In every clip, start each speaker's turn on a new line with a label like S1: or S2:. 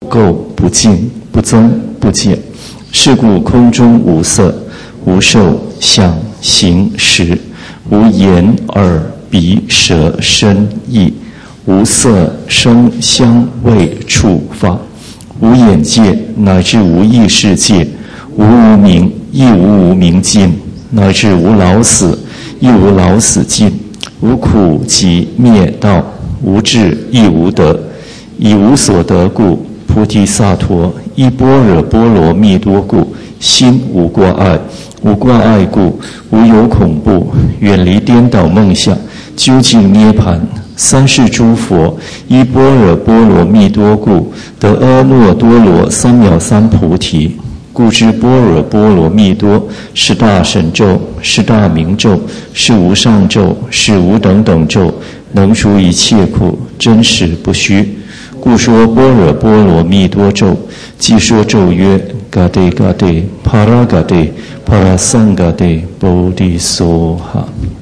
S1: 垢不净，不增不减。是故空中无色，无受想行识，无眼耳鼻舌身意，无色声香味触法，无眼界，乃至无意识界，无无明，亦无无明尽，乃至无老死，亦无老死尽，无苦集灭道，无智亦无得。以无所得故，菩提萨埵依般若波罗蜜多故，心无挂碍。无挂碍故，无有恐怖，远离颠倒梦想，究竟涅盘。三世诸佛依般若波罗蜜多故，得阿耨多罗三藐三菩提。故知般若波罗蜜多是大神咒，是大明咒，是无上咒，是无等等咒，能除一切苦，真实不虚。故说般若波罗蜜多咒，即说咒曰：嘎đề嘎đề，帕拉嘎đề，帕拉桑嘎đề，波提梭哈。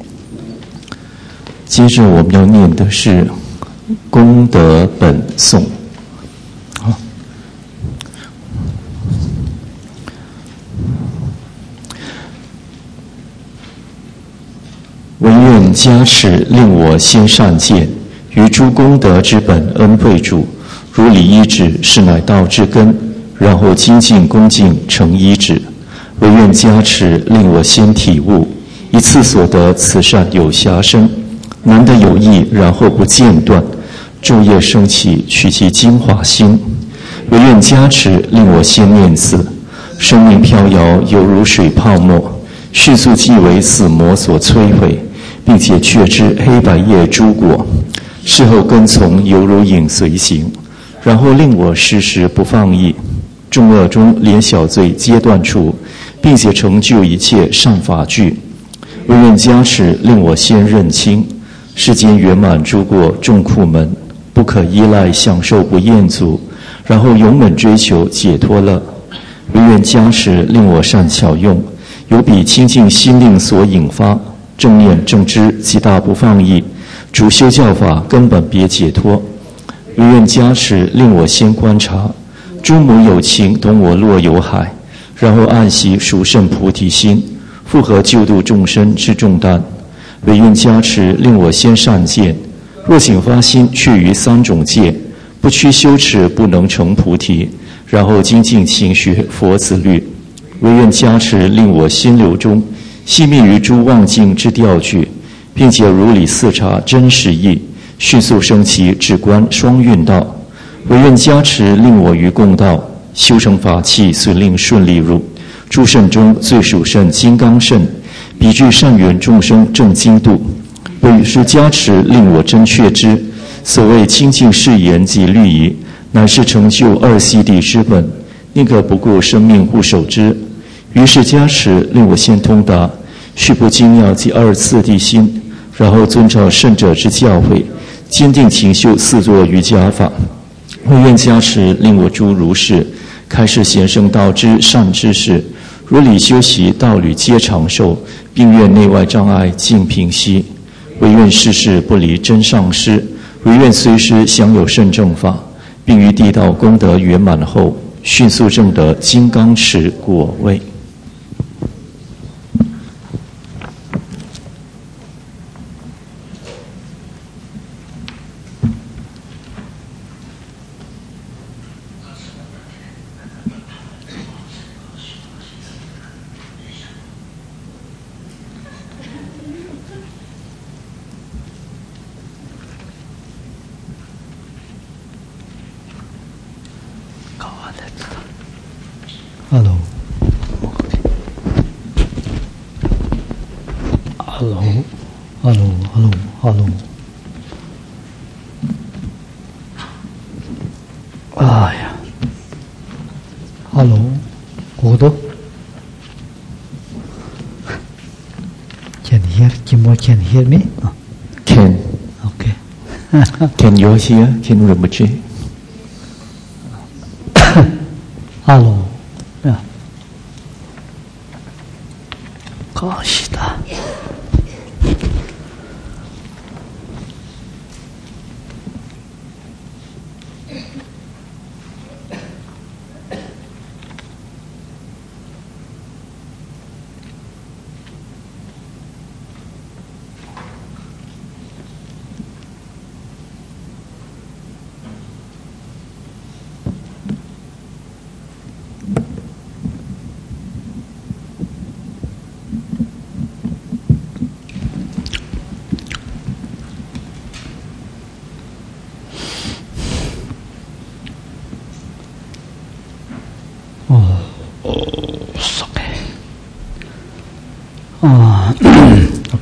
S1: 接着我们要念的是功德本颂。唯愿加持，令我先善见，于诸功德之本恩惠主，如理依止，是乃道之根，然后精进恭敬成依止。唯愿加持，令我先体悟，一次所得此善有暇生，难得有益，然后不间断，昼夜升起，取其精华心。唯愿加持，令我先念此，生命飘摇，犹如水泡沫，迅速即为死魔所摧毁，并且确知黑白叶诸果，事后跟从犹如影随形，然后令我时时不放逸，众恶中连小罪皆断除，并且成就一切善法具。唯愿加持，令我先认清世间圆满诸过众苦门，不可依赖享受不厌足，然后勇猛追求解脱乐。唯愿加持，令我善巧用，有比清净心令所引发正念正知极大不放逸，主修教法根本别解脱。唯愿加持，令我先观察诸母有情同我若有海，然后暗习殊胜菩提心，复合救度众生之重担。唯愿加持，令我先善见，若请发心却于三种戒，不屈修持不能成菩提，然后精进勤学佛子律。唯愿加持，令我心流中熄灭于诸妄境之调具，并且如理四察真实义，迅速升起止观双运道。唯愿加持，令我于共道修成法器，遂令顺利入诸圣中最殊胜金刚圣，彼具善缘众生正精度。唯是加持，令我真确知所谓清净誓言及律仪，乃是成就二悉地之本，宁可不顾生命护守之。于是加持，令我先通达须不精要及二次第心，然后遵照圣者之教诲，坚定勤修四座瑜伽法。唯愿加持，令我诸如是开示贤圣道之善知识，如理修习道侣皆长寿，并愿内外障碍尽平息。唯愿世世不离真上师，唯愿随时享有圣正法，并于地道功德圆满后，迅速证得金刚持果位。
S2: Hello. Hello. Hello. Hello. Hello. 哎呀 Hello. Kudo. Can hear? Kimmo can hear me?
S1: Can.
S2: Okay.
S1: Can you hear? Can Rinpoche?
S2: Hello. 야. 것이다.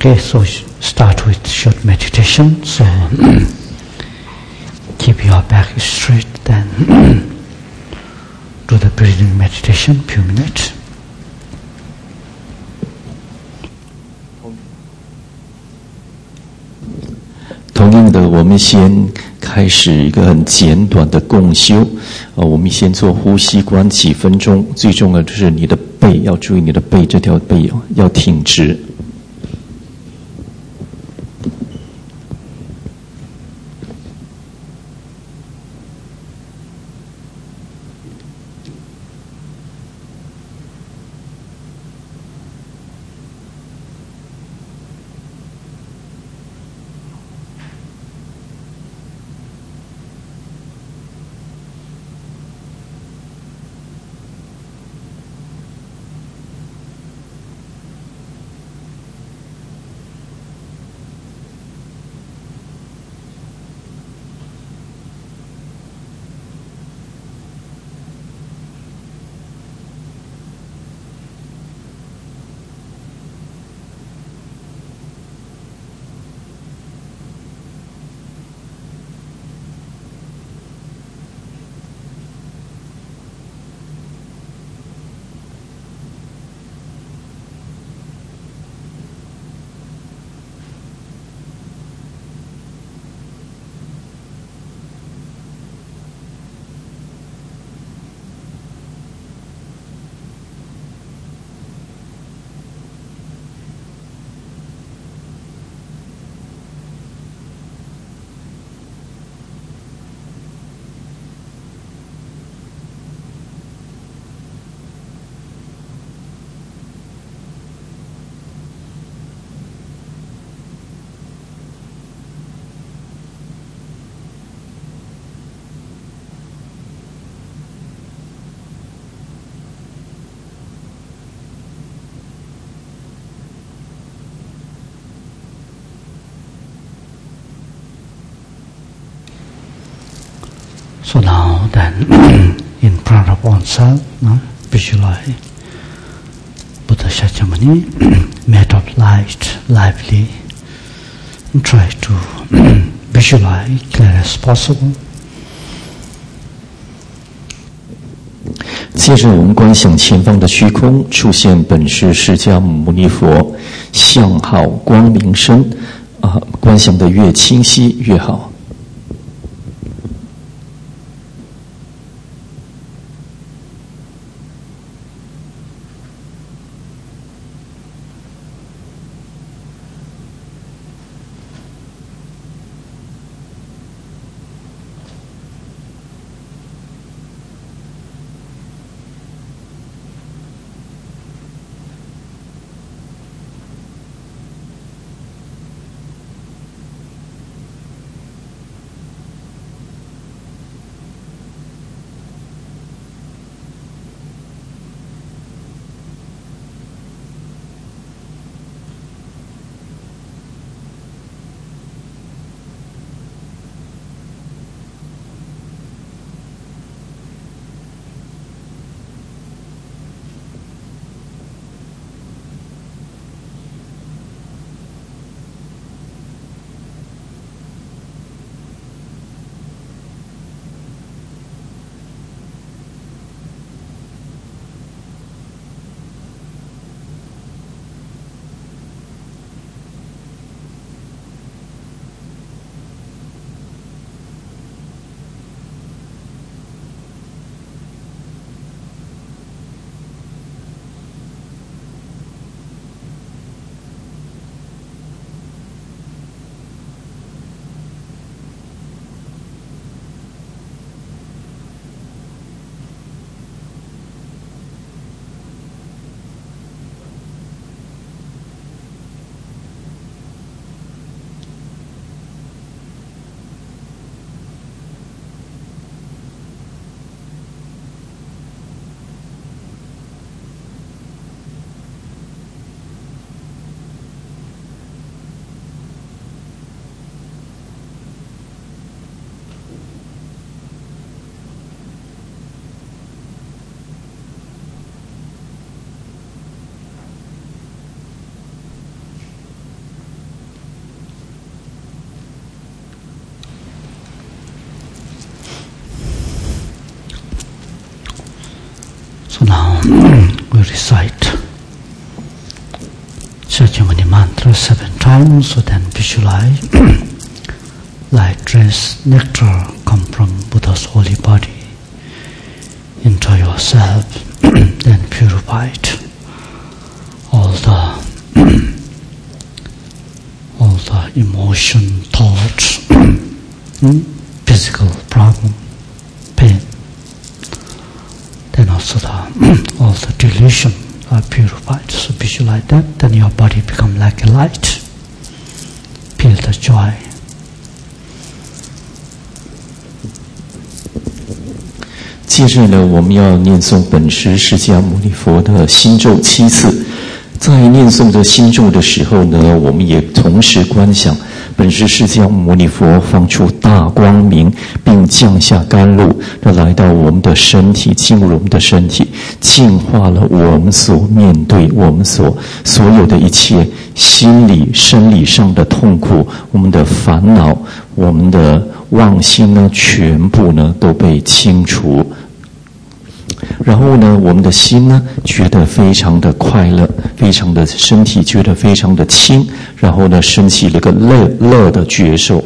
S2: Okay, so start with short meditation. So keep your back straight, then do the breathing meditation, few minutes.
S1: 同样的，我们先开始一个很简短的共修。我们先做呼吸观几分钟。最重要的就是你的背要注意，你的背这条背要挺直。
S2: So now then, in front of oneself, visualize Buddha Shakyamuni, made of light, lively, and try to visualize clear as possible.
S1: 接着我们观想前方的虚空出现本师释迦牟尼佛，相好光明身，观想的越清晰越好。
S2: So now we recite Shakyamuni mantra 7 times, so then visualize light dress, nectar come from Buddha's holy body into yourself, then purify it. All the emotion, thoughts, physical problem, pain. Then also all the delusion are purified. So visualize that, then your body become like a light. Feel the joy.
S1: 接着呢，我们要念诵本师释迦牟尼佛的心咒7次。在念诵的心咒的时候呢，我们也同时观想本师释迦牟尼佛放出大光明，并降下甘露，来到我们的身体，进入我们的身体，净化了我们所面对我们所有的一切心理、生理上的痛苦，我们的烦恼，我们的妄心呢，全部呢都被清除。然后呢，我们的心呢觉得非常的快乐，非常的身体觉得非常的轻，然后呢升起了个乐的觉受。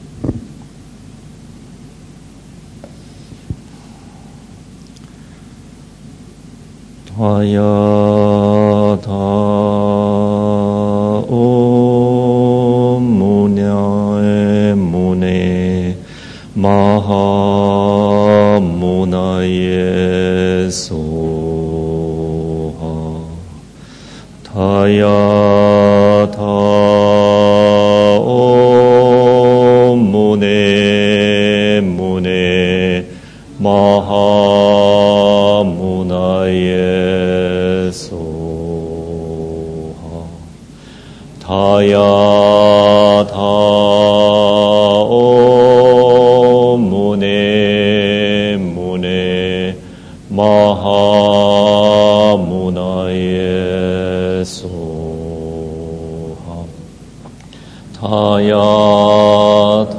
S1: 他呀他唵姆尼姆尼玛哈姆那耶娑哈他呀他唵姆尼姆尼玛哈姆那耶娑哈他呀他唵姆尼姆尼玛哈姆那耶娑哈他呀他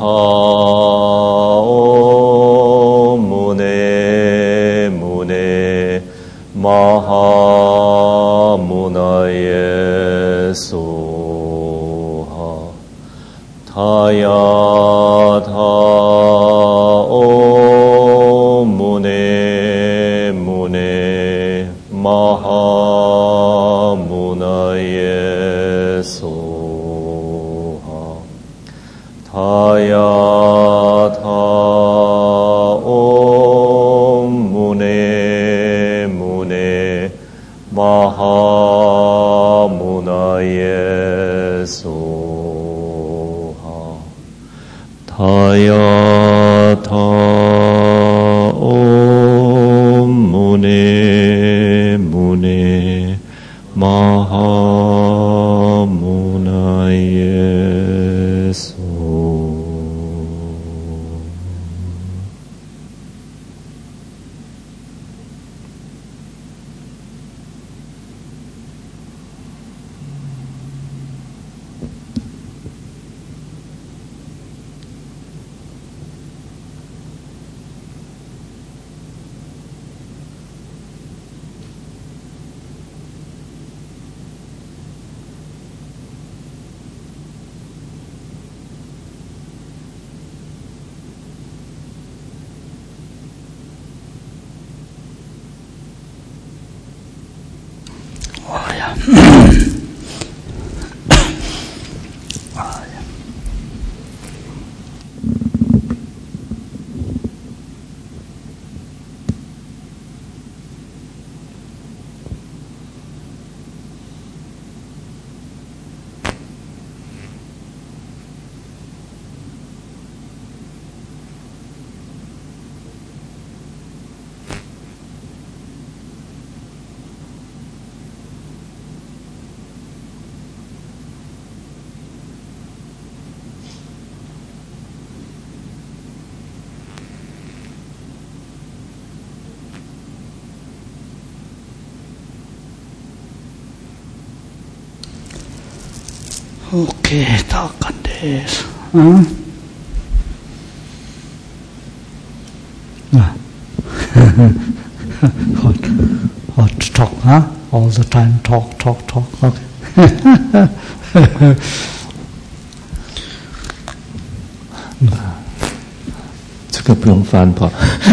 S1: 唵姆尼姆尼玛哈姆那耶娑哈他呀他唵姆尼姆尼玛哈姆那耶娑哈他呀他唵姆尼姆尼玛哈姆那耶娑哈他呀他唵姆尼姆尼玛哈姆那耶娑。
S2: OK， 大感です。好 talk, huh? All the time talk. Okay.
S1: 这个不用翻吧。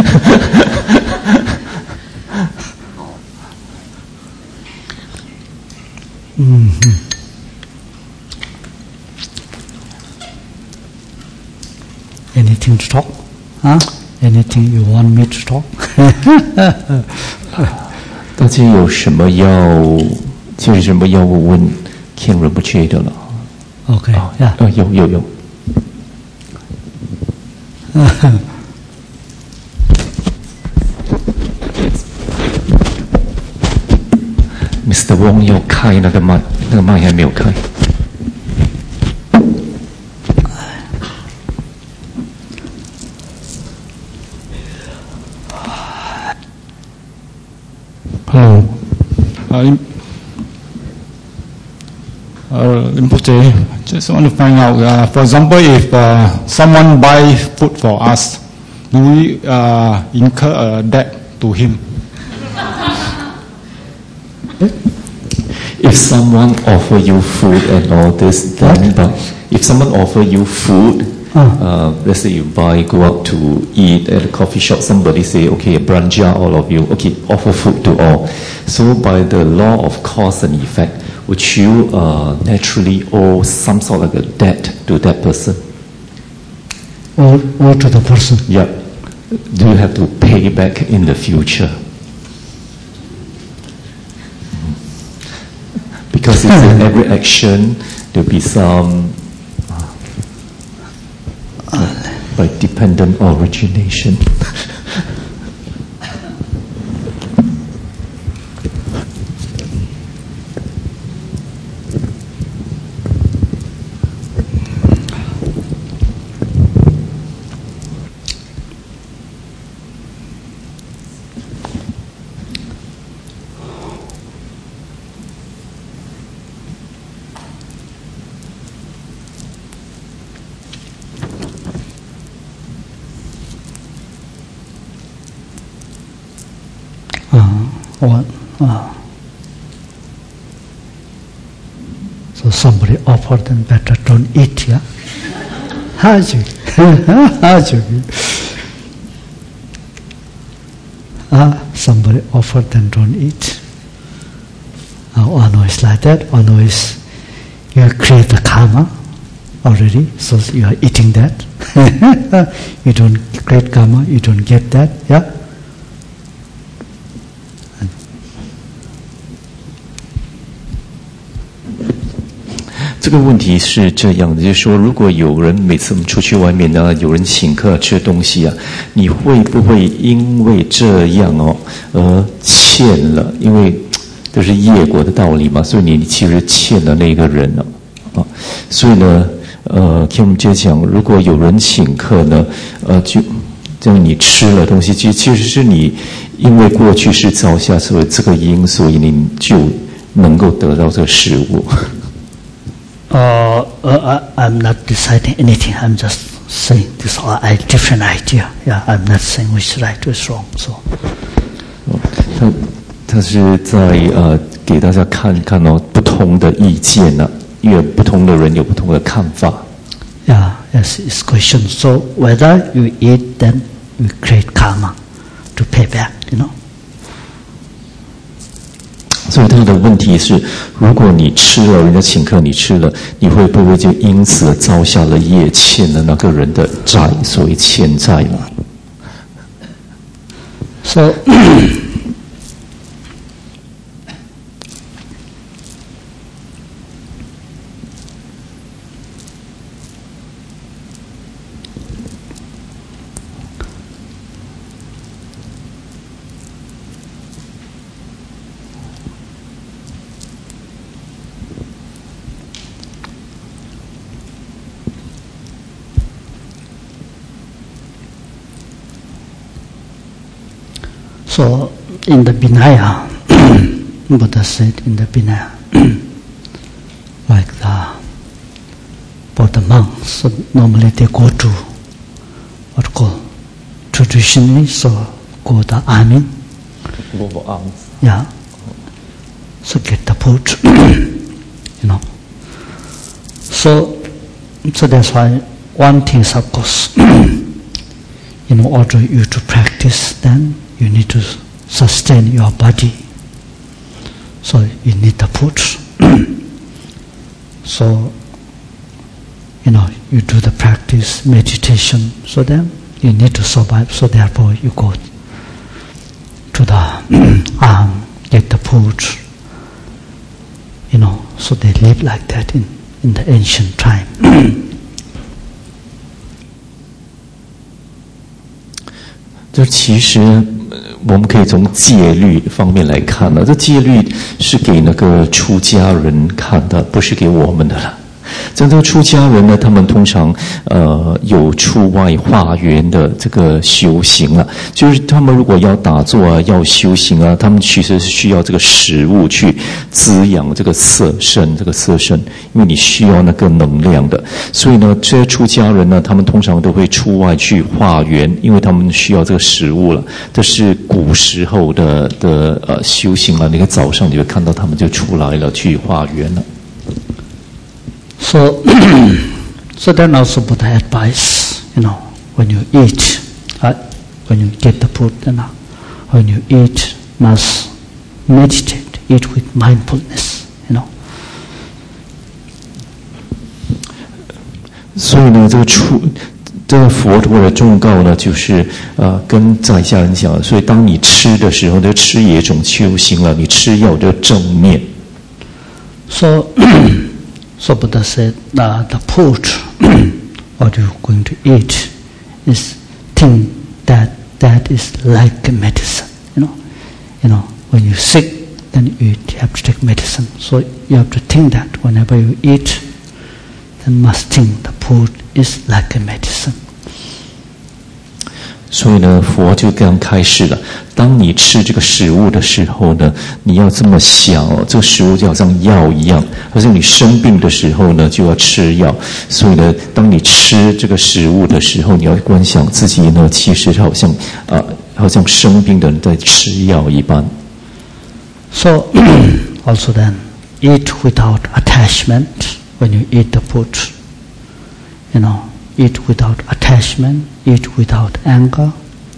S2: Anything to talk? Huh? Anything you want me to talk?
S1: 大家有什么要问 Ken Rinpoche 的了
S2: Okay, yeah.
S1: 有。Mr. Wong 要开那个麦还没有开。
S3: Hello. Rinpoche, just want to find out, for example, if someone buy food for us, do we incur a debt to him?
S1: If someone offer you food and all this, then if someone offer you food, let's say you go out to eat at a coffee shop, somebody say, okay, branja, all of you, okay, offer food to all. So by the law of cause and effect, would you naturally owe some sort of a debt to that person?
S2: Or to the person?
S1: Yeah. Do you have to pay back in the future? Because it's in every action, there'll be some by dependent origination.
S2: So somebody offered them better don't eat, yeah? Somebody offered them don't eat. Or no, it's like that, or no, it's you create the karma already, so you are eating that. You don't create karma, you don't get that, yeah?
S1: 这个问题是这样的，就是说，如果有人每次我们出去外面呢，有人请客吃东西啊，你会不会因为这样而欠了？因为都是业果的道理嘛，所以你其实欠了那个人了啊。所以呢，听我们接讲，如果有人请客呢，就你吃了东西，其实是你因为过去是造下所谓这个因，所以你就能够得到这个食物。
S2: I'm not deciding anything. I'm just saying this are a different idea. Yeah, I'm not saying which is right, which is wrong. So,
S1: 他是在给大家看看不同的意见呢，因为不同的人有不同的看法。
S2: Yeah, yes, it's question. So whether you eat, then you create karma to pay back. You know.
S1: 所以他的问题是，如果你吃了，人家请客你吃了，你会不会就因此造下了业，欠了那个人的债，所以欠债嘛？
S2: So So in the Vinaya, Buddha said in the Vinaya, like for the monks, so normally they go to what called traditionally, so go the army.
S1: Go for arms.
S2: Yeah, so get the food. So that's why one thing is, of course, in order you to practice, then you need to sustain your body. So you need the food. So, you do the practice, meditation, so then you need to survive. So therefore you go to the get the food. So they live like that in the ancient time.
S1: 这其实我们可以从戒律方面来看呢，这戒律是给那个出家人看的，不是给我们的了。像这个出家人呢，他们通常有出外化缘的这个修行啊，就是他们如果要打坐啊，要修行啊，他们其实是需要这个食物去滋养这个色身，因为你需要那个能量的。所以呢，这些出家人呢，他们通常都会出外去化缘，因为他们需要这个食物了。这是古时候的修行了。你看早上你会看到他们就出来了，去化缘了。
S2: So then also Buddha advice, when you eat, when you get the food, when you eat, must meditate, eat with mindfulness,
S1: 所以呢，这个佛陀的忠告呢，就是跟在下人讲，所以当你吃的时候，就吃也一种修行了，你吃要有正念。
S2: So Buddha said the food what you're going to eat is think that is like a medicine. When you're sick, then you have to take medicine. So you have to think that whenever you eat, then must think the food is like a medicine.
S1: 所以呢，佛就这样开示了。当你吃这个食物的时候呢，你要这么想哦，这个食物就好像药一样，好像你生病的时候呢，就要吃药。所以呢，当你吃这个食物的时候，你要观想自己呢，其实好像生病的人在吃药一般。
S2: So also then, eat without attachment when you eat the food. Eat without attachment, eat without anger.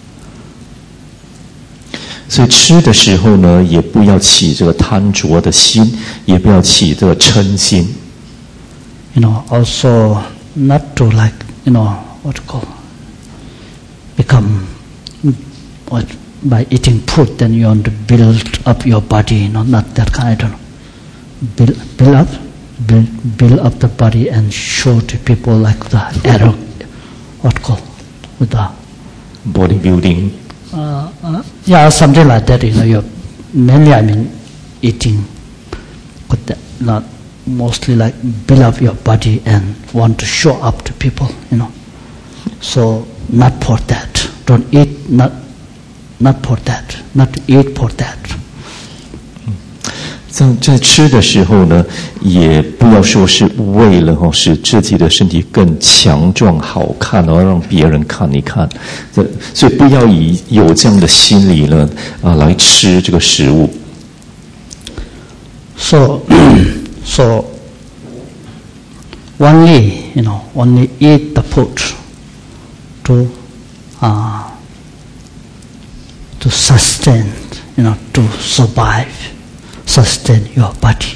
S1: 所以吃的时候呢，也不要起这个贪着的心，也不要起这个嗔心。
S2: Also not to what you call, become by eating food, then you want to build up your body, not that kind of build up the body and show to people like the arrow, what call, with the
S1: bodybuilding.
S2: Yeah, something like that. Mainly eating, but not mostly like build up your body and want to show up to people. So not for that. Don't eat. Not for that. Not to eat for that.
S1: 在吃的时候呢，也不要说是为了使自己的身体更强壮好看，然后让别人看一看，所以不要有这样的心理呢来吃这个食物。
S2: So only eat the food to sustain, to survive. Sustain your body,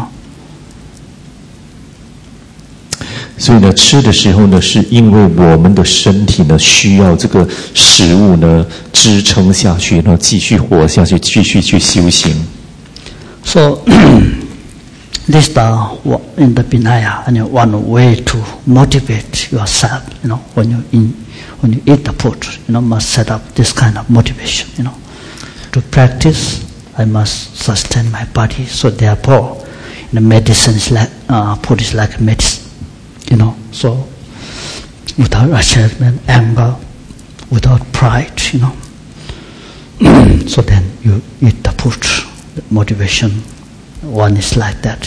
S1: 所以呢，吃的时候呢，是因为我们的身体呢需要这个食物呢支撑下去，然后继续活下去，继续去修行。
S2: So this in the Vinaya, one way to motivate yourself, when you eat the food, must set up this kind of motivation, to practice. I must sustain my body, so therefore, medicine is like food is like medicine, So without attachment, anger, without pride, So then you eat the food. The motivation, one is like that,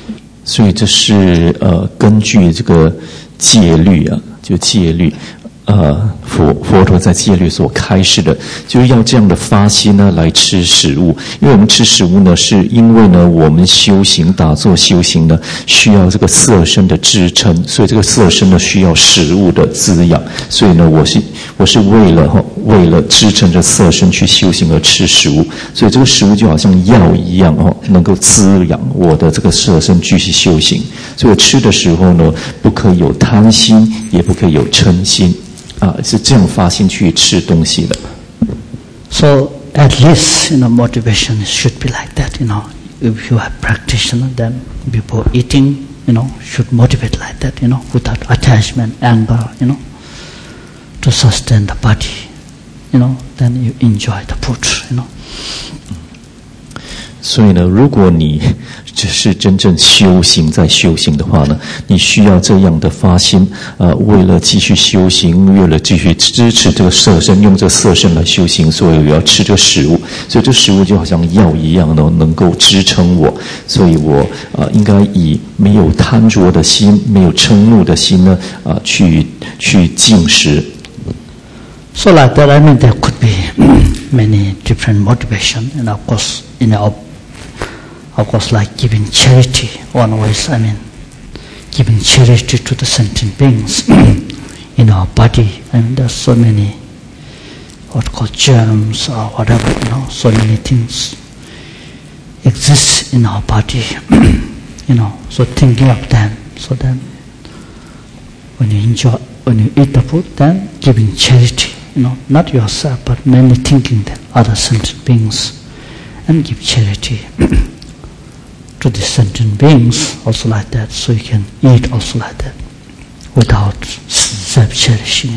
S1: 所以这是根据这个戒律啊，就戒律。 佛陀在戒律所开示的，就是要这样的发心呢来吃食物。因为我们吃食物呢，是因为呢我们修行打坐修行呢需要这个色身的支撑，所以这个色身呢需要食物的滋养。所以呢，我是为了支撑着色身去修行而吃食物。所以这个食物就好像药一样能够滋养我的这个色身继续修行。所以我吃的时候呢，不可以有贪心，也不可以有嗔心。是这样发心去吃东西的。
S2: So at least, motivation should be like that. If you are practitioner, then before eating, should motivate like that. Without attachment, anger, to sustain the body. Then you enjoy the food.
S1: 所以呢，如果你只是真正修行在修行的话呢，你需要这样的发心，为了继续修行，为了继续支持这个色身，用这个色身来修行，所以我要吃这个食物。所以这食物就好像药一样的，能够支撑我。所以我应该以没有贪着的心，没有嗔怒的心呢，去进食。
S2: So like that, there could be many different motivation, and of course, of course, like giving charity. One always, giving charity to the sentient beings in our body. There's so many, what called germs or whatever, so many things exist in our body. So thinking of them, so then when you eat the food, then giving charity. Not yourself, but mainly thinking that other sentient beings, and give charity to the sentient beings also like that, so you can eat also like that, without self-cherishing.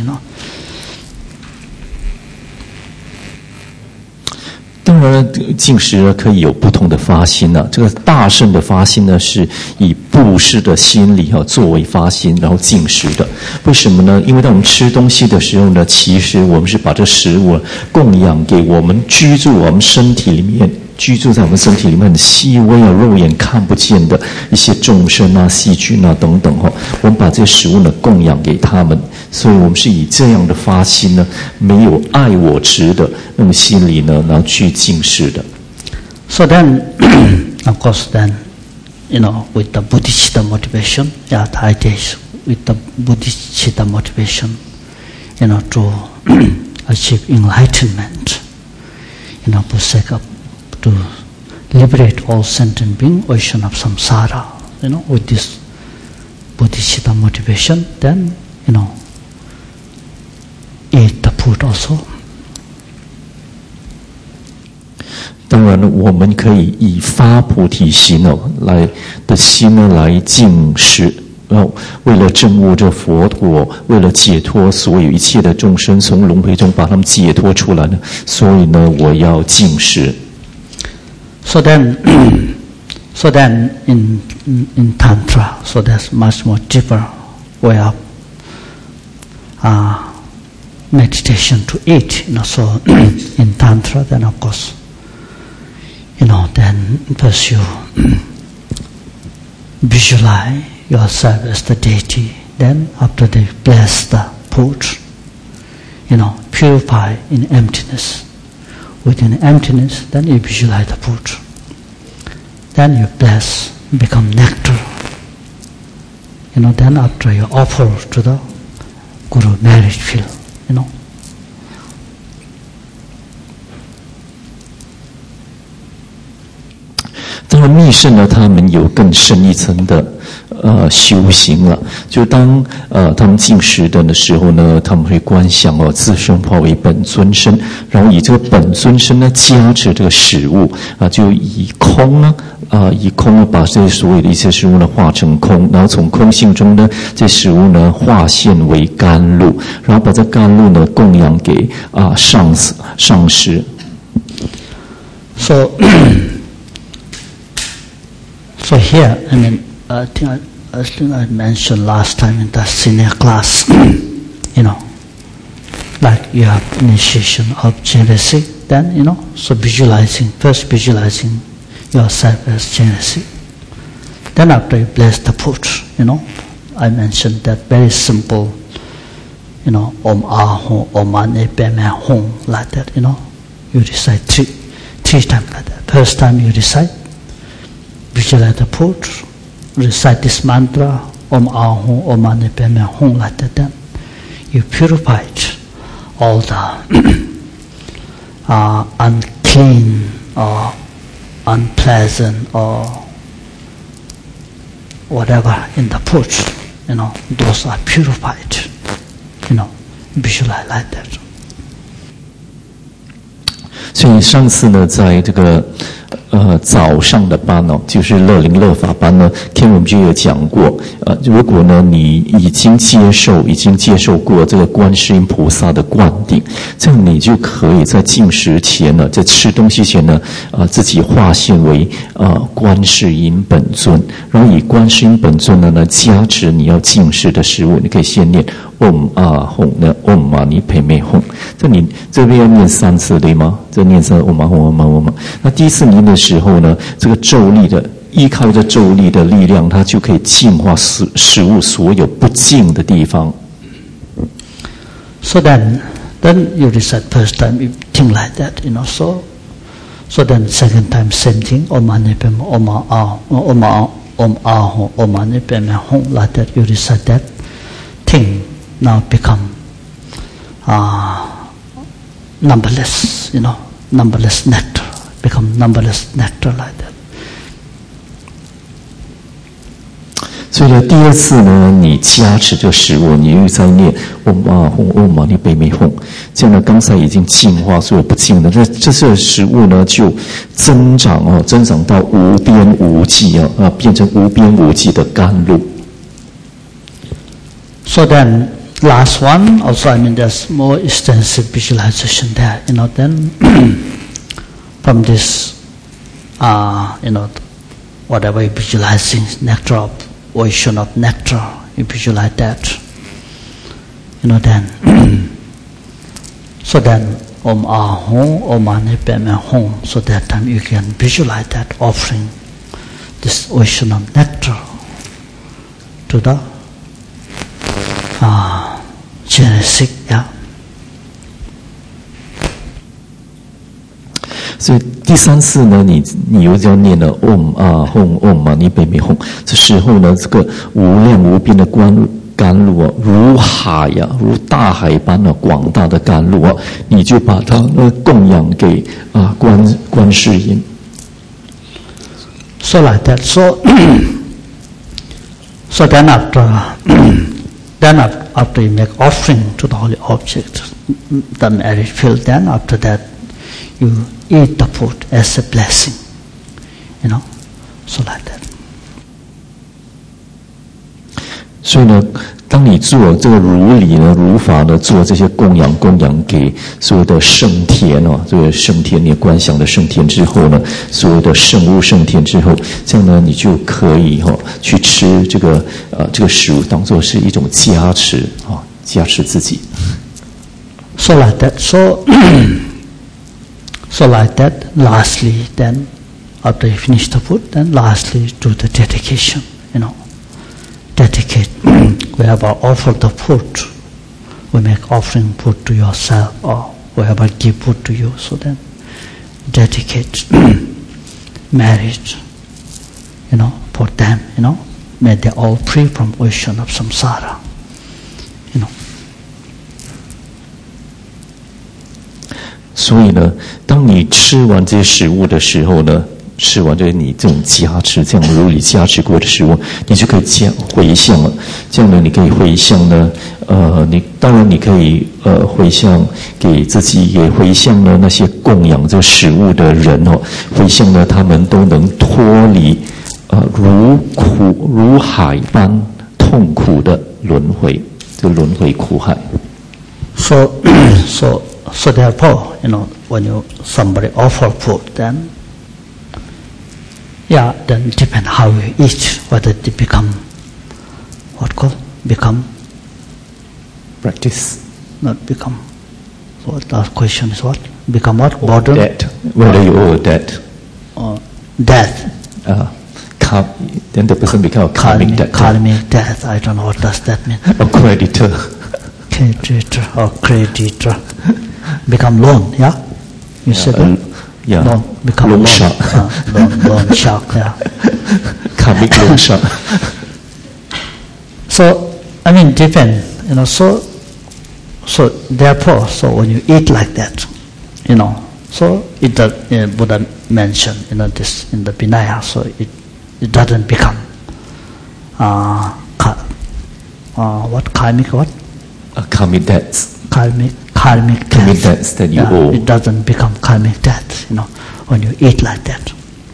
S1: 当然，进食可以有不同的发心呢。这个大乘的发心呢，是以布施的心理作为发心，然后进食的。为什么呢？因为当我们吃东西的时候呢，其实我们是把这食物供养给我们居住我们身体里面。居住在我们身体里面很细微肉眼看不见的一些众生细菌等等我们把这些食物呢供养给他们，所以我们是以这样的发心呢，没有爱我执的那种心理呢，然后去进食的。
S2: So then, of course, then, with the bodhicitta motivation, the idea is with the bodhicitta motivation, to achieve enlightenment, for sake of to liberate all sentient beings, ocean of samsara, with this bodhicitta motivation, then, eat the food also.
S1: 当然了，我们可以以发菩提心来进食，然后为了证悟这佛果，为了解脱所有一切的众生，从轮回中把他们解脱出来呢，所以呢，我要进食。
S2: So then, in Tantra, so there's much more deeper way of meditation to eat. So in Tantra, then of course, then first you visualize yourself as the deity. Then after they bless the food, purify in emptiness. Within emptiness, then you visualize the food. Then you bless, become nectar. Then after you offer to the Guru marriage field,
S1: 当然，密圣呢，他们有更深一层的修行了。就当他们进食的时候呢，他们会观想自身化为本尊身，然后以这个本尊身呢加持这个食物就以空呢把这所有的一些食物呢化成空，然后从空性中呢，这食物呢化现为甘露，然后把这甘露呢供养给上师。
S2: So here, I think I mentioned last time in the senior class, like you have initiation of Jnanasi, then, so first visualizing yourself as Jnanasi. Then after you bless the food, I mentioned that very simple, Om Ahum, Om Mani Padme Hum, like that, You recite three times like that. First time you recite, visualize the food, recite this mantra, Om Ahum, Om Mani Padme Hum, like that. Then you purified all the unclean or unpleasant or whatever in the food, those are purified, visualize like that.
S1: 所以上次呢，在这个早上的班就是乐龄乐法班呢 ，Ken 我们就有讲过，如果呢你已经接受过这个观世音菩萨的灌顶，这样你就可以在进食前呢，在吃东西前呢，自己化现为观世音本尊，然后以观世音本尊呢加持你要进食的食物，你可以先念 Om Ahum 呢 Om Mani Padme Hum， 这你这边要念3次对吗？这念3 Om Ahum Om Ahum。那第一次念的时候呢，这个咒力的依靠着咒力的力量，它就可以净化食物所有不净的地方。
S2: So then you recite first time, you think like that, So then second time same thing, Om Mani Padme Om Ahum Om Mani Padme Hum, like that you recite that thing. Now become numberless, numberless nectar, become numberless nectar like that.
S1: 所以呢，第二次呢，你加持这个食物，你又在念 Om Ahum Om Mani Padme Hum， 这样呢，刚才已经净化所有不净的，这些食物呢就增长到无边无际变成无边无际的甘露。
S2: So then, last one also, there's more extensive visualization there, then from this, whatever you're visualizing, nectar of ocean of nectar, you visualize that, then, so then, Om Ahum, Om Mani Padme Hum, so that time you can visualize that offering this ocean of nectar to the genesis,
S1: 所以第3次呢，你又要念了 Om Ahum Om Mani Padme Hum， 这时候呢，这个无量无边的甘露如海如大海般广大的甘露你就把它供养给观世音。
S2: So like that. So then after you make offering to the holy object, the merit filled. Then after that, you eat the food as a blessing. So like that.
S1: 所以呢，当你做这个如理呢、如法呢，做这些供养给所有的圣田这个圣田你观想的圣田之后呢，所有的圣物圣田之后，这样呢，你就可以去吃这个食物，当作是一种加持加持自己。
S2: So like that. So like that. Lastly, then after you finish the food, then lastly do the dedication. Dedicate. Whoever offer the food, we make offering food to yourself, or whoever give food to you. So then dedicate marriage, for them. May they all free from ocean of samsara.
S1: 所以呢，当你吃完这些食物的时候呢，吃完这你这种加持，这样如理加持过的食物，你就可以回向了。这样呢，你可以回向呢，你当然你可以回向给自己，也回向呢那些供养这食物的人回向呢他们都能脱离如海般痛苦的轮回，这轮回苦海。
S2: So therefore, when somebody offer food, then depend how you eat, whether it become
S1: practice.
S2: Not become. So the question is what? Become what? Burden?
S1: Debt. Whether you owe debt.
S2: Death.
S1: Then the person become a karmic debt.
S2: Karmic death. I don't know what does that mean.
S1: A creditor.
S2: or creditor become loan, yeah? You said that?
S1: Yeah.
S2: Loan become
S1: Loan
S2: loan.
S1: shark.
S2: Loan shark, yeah.
S1: Karmic loan shark.
S2: So, I mean, depend, so therefore, so when you eat like that, so it does, Buddha mentioned, this in the Vinaya, so it doesn't become, what, karmic what?
S1: Karmic debts.
S2: Karmic
S1: debts that you owe.
S2: It doesn't become karmic debt, when you eat like that.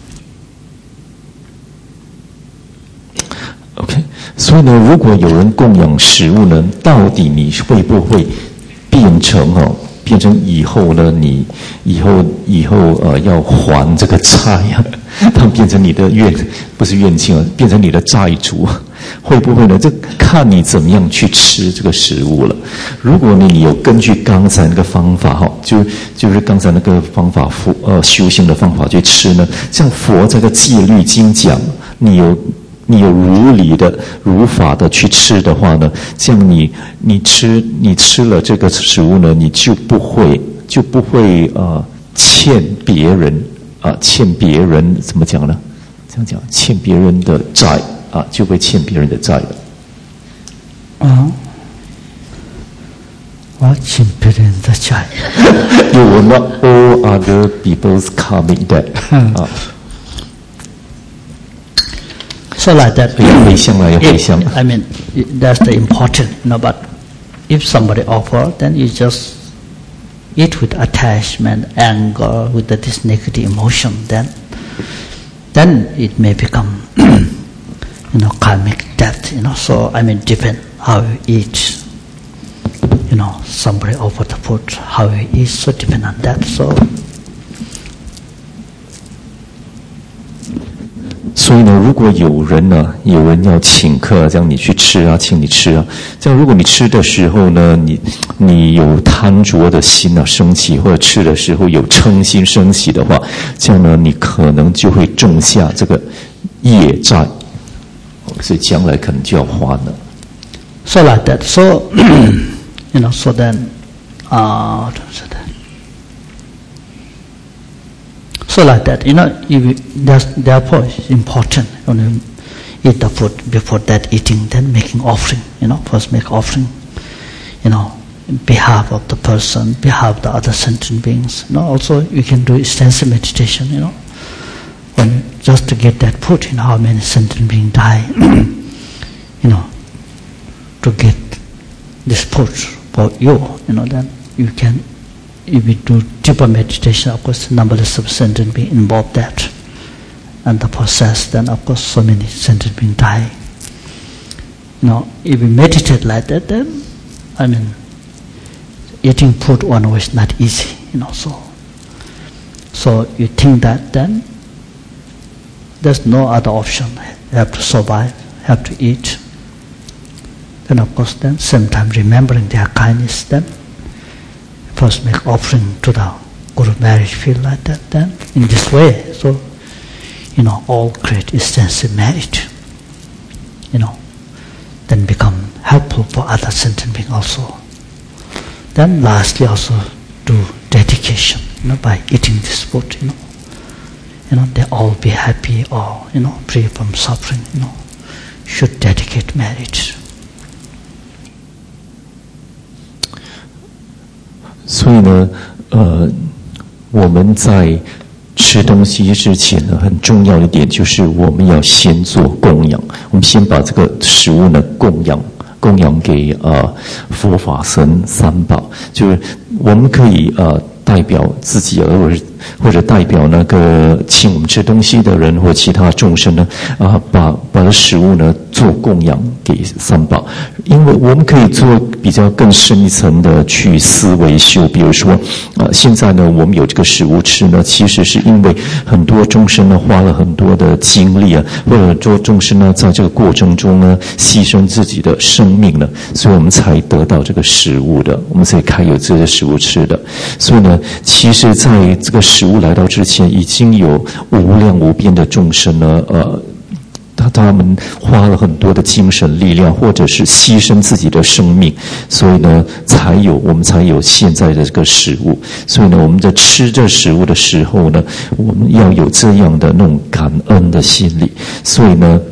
S1: OK， 所以呢，如果有人供养食物呢，到底你会不会变成以后呢？你以后要还这个债啊，它变成你的不是怨气啊，变成你的债主，会不会呢？这看你怎么样去吃这个食物了。如果呢，你有根据刚才那个方法就是刚才那个方法修行的方法去吃呢，像佛这个戒律经讲，你有如理的、如法的去吃的话呢，这样你吃了这个食物呢，你就不会欠别人怎么讲呢？这样讲，欠别人的债就会欠别人的债了。
S2: 我欠别人的债。
S1: You will not owe other people's karmic debt.
S2: So like that, I mean, that's the important, but if somebody offer, then you just eat with attachment, anger, with this negative emotion, then it may become, karmic debt, so I mean, depend how you eat. Somebody offer the food, how you eat, so depend on that, so.
S1: 所以呢，如果有人要请客，这样你去吃啊，请你吃啊，这样如果你吃的时候呢，你有贪着的心升起，或者吃的时候有嗔心升起的话，这样呢，你可能就会种下这个业债，所以将来可能就要还了。
S2: So like that, so so then, So like that, therefore it's important, eat the food, before that eating, then making offering, first make offering, in behalf of the person, behalf of the other sentient beings. Also you can do extensive meditation, when just to get that food, how many sentient beings die, to get this food for you, then you can. If we do deeper meditation, of course, numberless of sentient beings involved that, and the process, then of course so many sentient beings die. If we meditate like that, then I mean, eating food one way is not easy, So you think that then there's no other option. You have to survive, have to eat. Then of course, then same time remembering their kindness, then. First make offering to the Guru marriage field like that, then in this way, so, all create extensive merit, then become helpful for other sentient beings also. Then lastly also do dedication, by eating this food, they all be happy or, free from suffering, should dedicate marriage.
S1: 所以呢，我们在吃东西之前呢，很重要的一点就是我们要先做供养。我们先把这个食物呢供养给佛法僧三宝，就是我们可以代表自己，或者代表那个请我们吃东西的人或其他众生呢，把食物呢做供养给三宝，因为我们可以做比较更深一层的去思维修，比如说现在呢我们有这个食物吃呢，其实是因为很多众生呢花了很多的精力或者说众生呢在这个过程中呢牺牲自己的生命呢，所以我们才得到这个食物的，我们才可以有这些食物吃的。所以呢，其实在这个食物来到之前，已经有无量无边的众生呢， 他们花了很多的精神力量，或者是牺牲自己的生命，所以呢，我们才有现在的这个食物。所以呢，我们在吃这食物的时候呢，我们要有这样的那种感恩的心理。所以呢，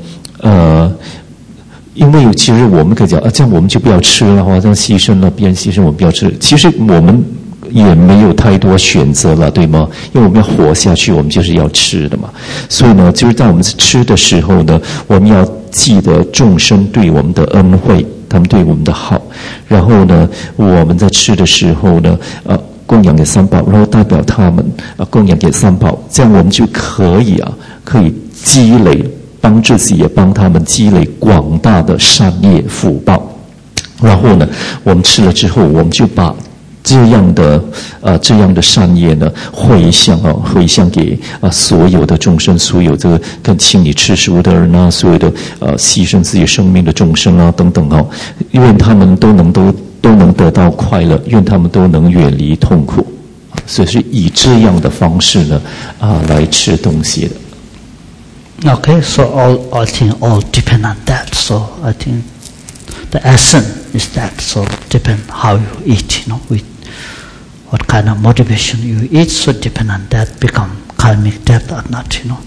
S1: 因为其实我们可以讲这样我们就不要吃了，这样牺牲了，别人牺牲我们不要吃。其实我们也没有太多选择了，对吗？因为我们要活下去，我们就是要吃的嘛。所以呢，就是在我们吃的时候呢，我们要记得众生对我们的恩惠，他们对我们的好。然后呢，我们在吃的时候呢，供养给三宝，然后代表他们供养给三宝，这样我们就可以积累，帮自己也帮他们积累广大的善业福报。然后呢，我们吃了之后，我们就把这样的善业呢，回向给所有的众生，所有这个跟请你吃食物的人啊，所有的牺牲自己生命的众生啊等等愿他们都能得到快乐，愿他们都能远离痛苦。所以是以这样的方式呢来吃东西的。
S2: Okay, so I think all depend on that. So I think the essence is that. So depend how you eat, with what kind of motivation you eat. So depend on that, become karmic debt or not,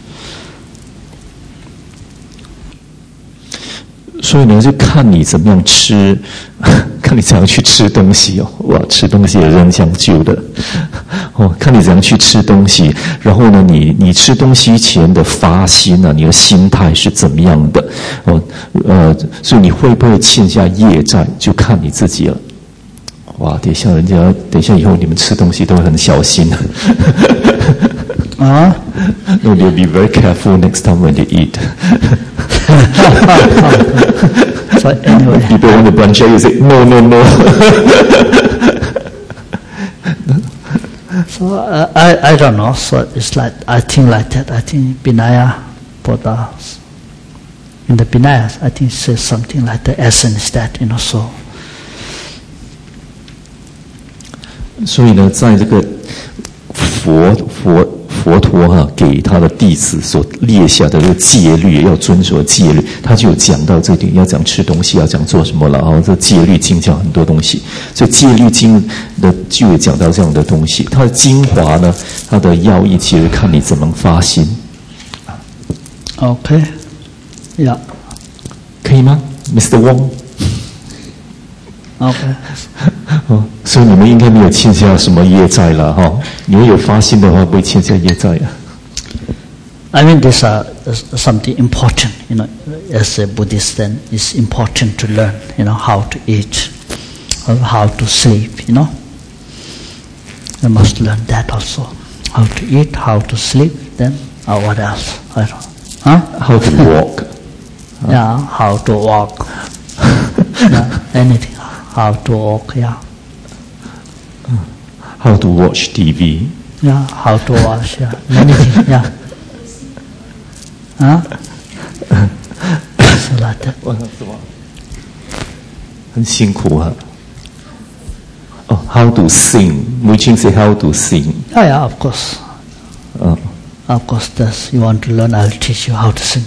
S1: 所以呢，就看你怎么样吃，看你怎样去吃东西哇，吃东西也是很讲究的看你怎样去吃东西，然后呢，你吃东西前的发心你的心态是怎么样的所以你会不会欠下业债，就看你自己了。哇，等一下以后你们吃东西都会很小心No, you'll be very careful next time when you eat.
S2: So anyway,
S1: people want to branch out, you say no.
S2: So I don't know. So it's like I think like that. I think Vinaya Buddha in the Vinayas, I think says something like the essence that so.
S1: 所以呢，在这个佛陀给他的弟子所列下的这个戒律，要遵守的戒律，他就有讲到这点，要讲吃东西，要讲做什么了这戒律经讲很多东西，所以戒律经的就有讲到这样的东西。它的精华呢，它的要义其实看你怎么发心。
S2: Okay, yeah.
S1: 可以吗 ，Mr. Wong？
S2: Okay.
S1: 所以你们应该没有欠下什么业债了你们有发心的话，不会欠下业债
S2: I mean, these are something important, as a Buddhist, then it's important to learn, how to eat, or how to sleep, You must learn that also. How to eat, how to sleep, then, what else? I don't know.
S1: How to walk.
S2: Yeah, how to walk. Anything. How to walk, yeah.
S1: How to watch TV.
S2: Yeah, how to watch, yeah. Many things, yeah. So like that.
S1: 很辛苦how to sing. We can say how to sing.
S2: Yeah, of course. Of course, you want to learn, I'll teach you how to sing.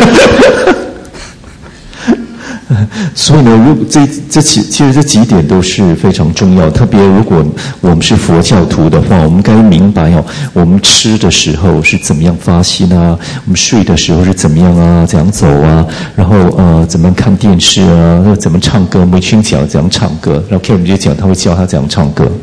S1: 所以呢，其实这几点都是非常重要。特别如果我们是佛教徒的话，我们该明白我们吃的时候是怎么样发心我们睡的时候是怎么样怎样走然后怎么样看电视怎么唱歌。梅青讲怎样唱歌，然后 Kim 就讲他会教他怎样唱歌，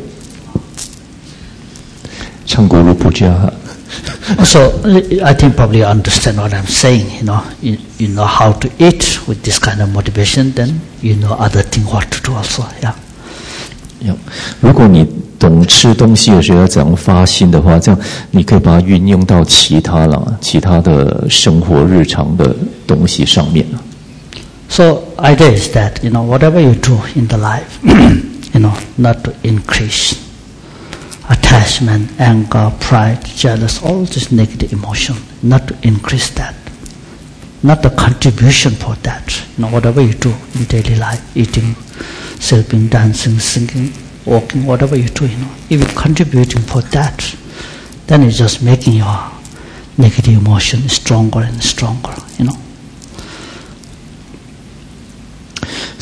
S1: 唱咕噜不加。
S2: So I think probably you understand what I'm saying. You know how to eat with this kind of motivation. Then you know other thing what to do also. Yeah.
S1: 如果你懂吃东西的时候要怎样发心的话，这样你可以把它运用到其他的生活日常的东西上面。
S2: So idea is that whatever you do in the life, not to increase attachment, anger, pride, jealous, all this negative emotion, not to increase that, not the contribution for that. Whatever you do in daily life, eating, sleeping, dancing, singing, walking, whatever you do, if you're contributing for that, then it's just making your negative emotion stronger and stronger,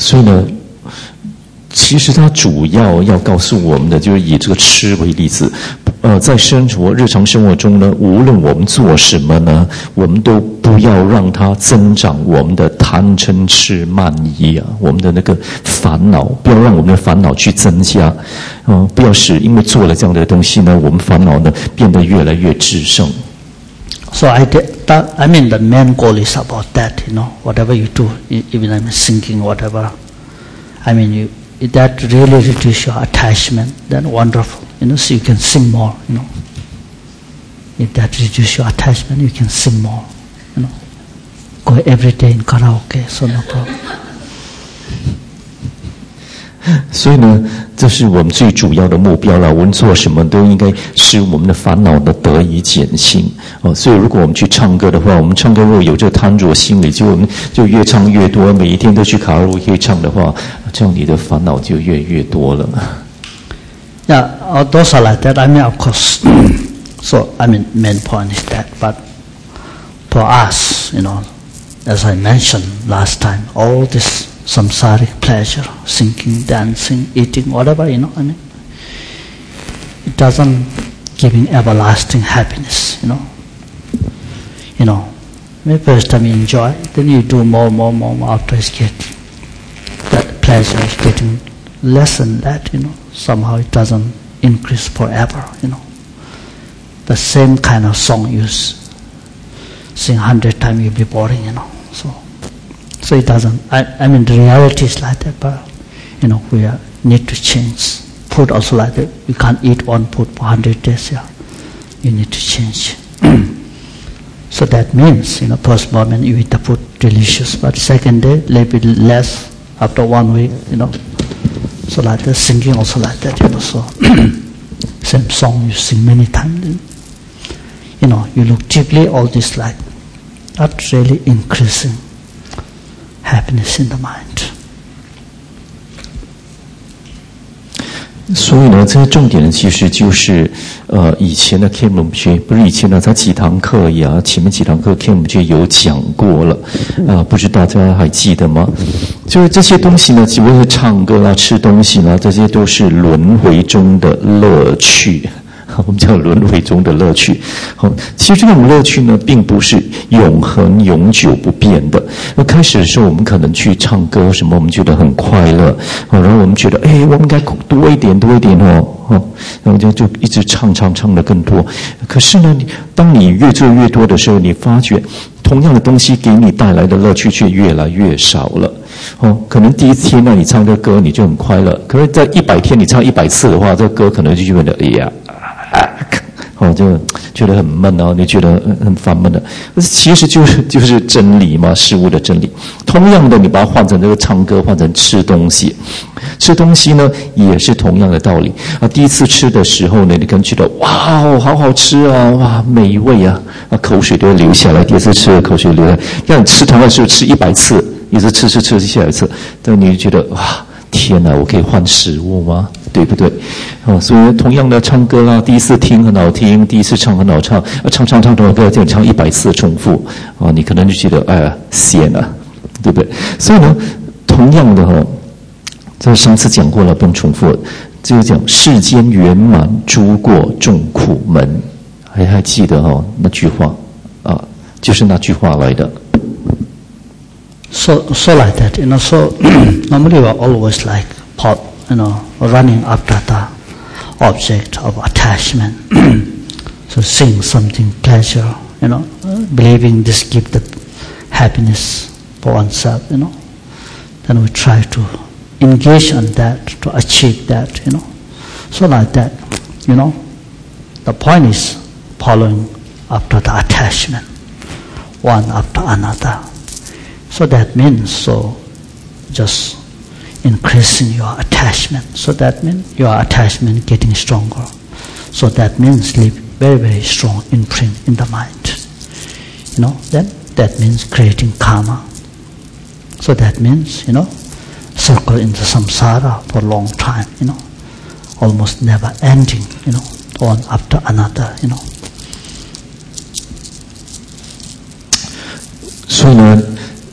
S1: 所以呢，其实它主要告诉我们的，就是以这个吃为例子。在日常生活中呢，无论我们做什么呢，我们都不要让它增长我们的贪嗔痴慢疑啊，我们的那个烦恼，不要让我们的烦恼去增加，不要使因为做了这样的东西呢，我们烦恼呢变得越来越炽盛。
S2: So I mean the main goal is about that, whatever you do, even I'm singing, whatever. I mean that really reduce your attachment, then wonderful. So you can sing more, If that reduce your attachment, you can sing more, Go every day in karaoke, so no problem.
S1: 所以呢，这是我们最主要的目标了。无论做什么，都应该使我们的烦恼呢得以减轻。所以如果我们去唱歌的话，我们唱歌如果有这贪着心理，我们就越唱越多，每一天都去卡拉 OK 唱的话，这样你的烦恼就越多了。
S2: Yeah, those are like that. I mean, of course. So, I mean, main point is that. But for us, as I mentioned last time, all this samsaric pleasure, singing, dancing, eating, whatever, I mean, it doesn't giving everlasting happiness, Maybe first time you enjoy, then you do more, after it's that pleasure is getting less than that, Somehow it doesn't increase forever, The same kind of song you sing 100 times, you'll be boring, So it doesn't. I mean, the reality is like that, but we need to change. Food also like that. You can't eat one food for 100 days. Yeah, you need to change. So that means, first moment you eat the food delicious, but second day a little bit less. After 1 week, So like that, singing also like that, So same song you sing many times. You look deeply, all this like not really increasing happiness in the mind.
S1: 所以呢，这个重点呢，其实就是以前的 Kemlumche 不是以前的，他几堂课呀，前面几堂课 Kemlumche 有讲过了，不知道大家还记得吗？就是这些东西呢，只不过是唱歌啦、吃东西啦，这些都是轮回中的乐趣。我们叫轮回中的乐趣。其实这种乐趣呢，并不是永恒、永久不变的。开始的时候，我们可能去唱歌什么，我们觉得很快乐，然后我们觉得，我们应该多一点然后就一直唱得更多。可是呢，当你越做越多的时候，你发觉同样的东西给你带来的乐趣却越来越少了。可能第一天呢，你唱这歌你就很快乐，可是在100天你唱100次的话，这个歌可能就觉得就觉得很闷啊，你觉得很烦闷的。其实就是真理嘛，事物的真理。同样的，你把它换成这个唱歌，换成吃东西，吃东西呢也是同样的道理啊。第一次吃的时候呢，你可能觉得哇，好好吃啊，哇，美味啊，口水都会流下来。第二次吃的口水流下来，让你吃同样的时候吃100次，一直吃下一次，但你就觉得哇，天哪，我可以换食物吗？对不对？所以同样的唱歌啊，第一次听很好听，第一次唱很好唱，唱同样歌，这样唱100次重复啊，你可能就觉得闲了，对不对？所以呢，同样的这上次讲过了，不用重复了。就是讲世间圆满，诸过众苦门，还记得那句话啊，就是那句话来的。
S2: So like that, So normally we are always like running after the object of attachment. So seeing something pleasure, believing this gives the happiness for oneself, Then we try to engage on that to achieve that, So like that, The point is following after the attachment, one after another. So that means just increasing your attachment. So that means your attachment getting stronger. So that means leave very, very strong imprint in the mind. Then that means creating karma. So that means, circle in the samsara for a long time, almost never ending, one after another, 所以呢，
S1: 我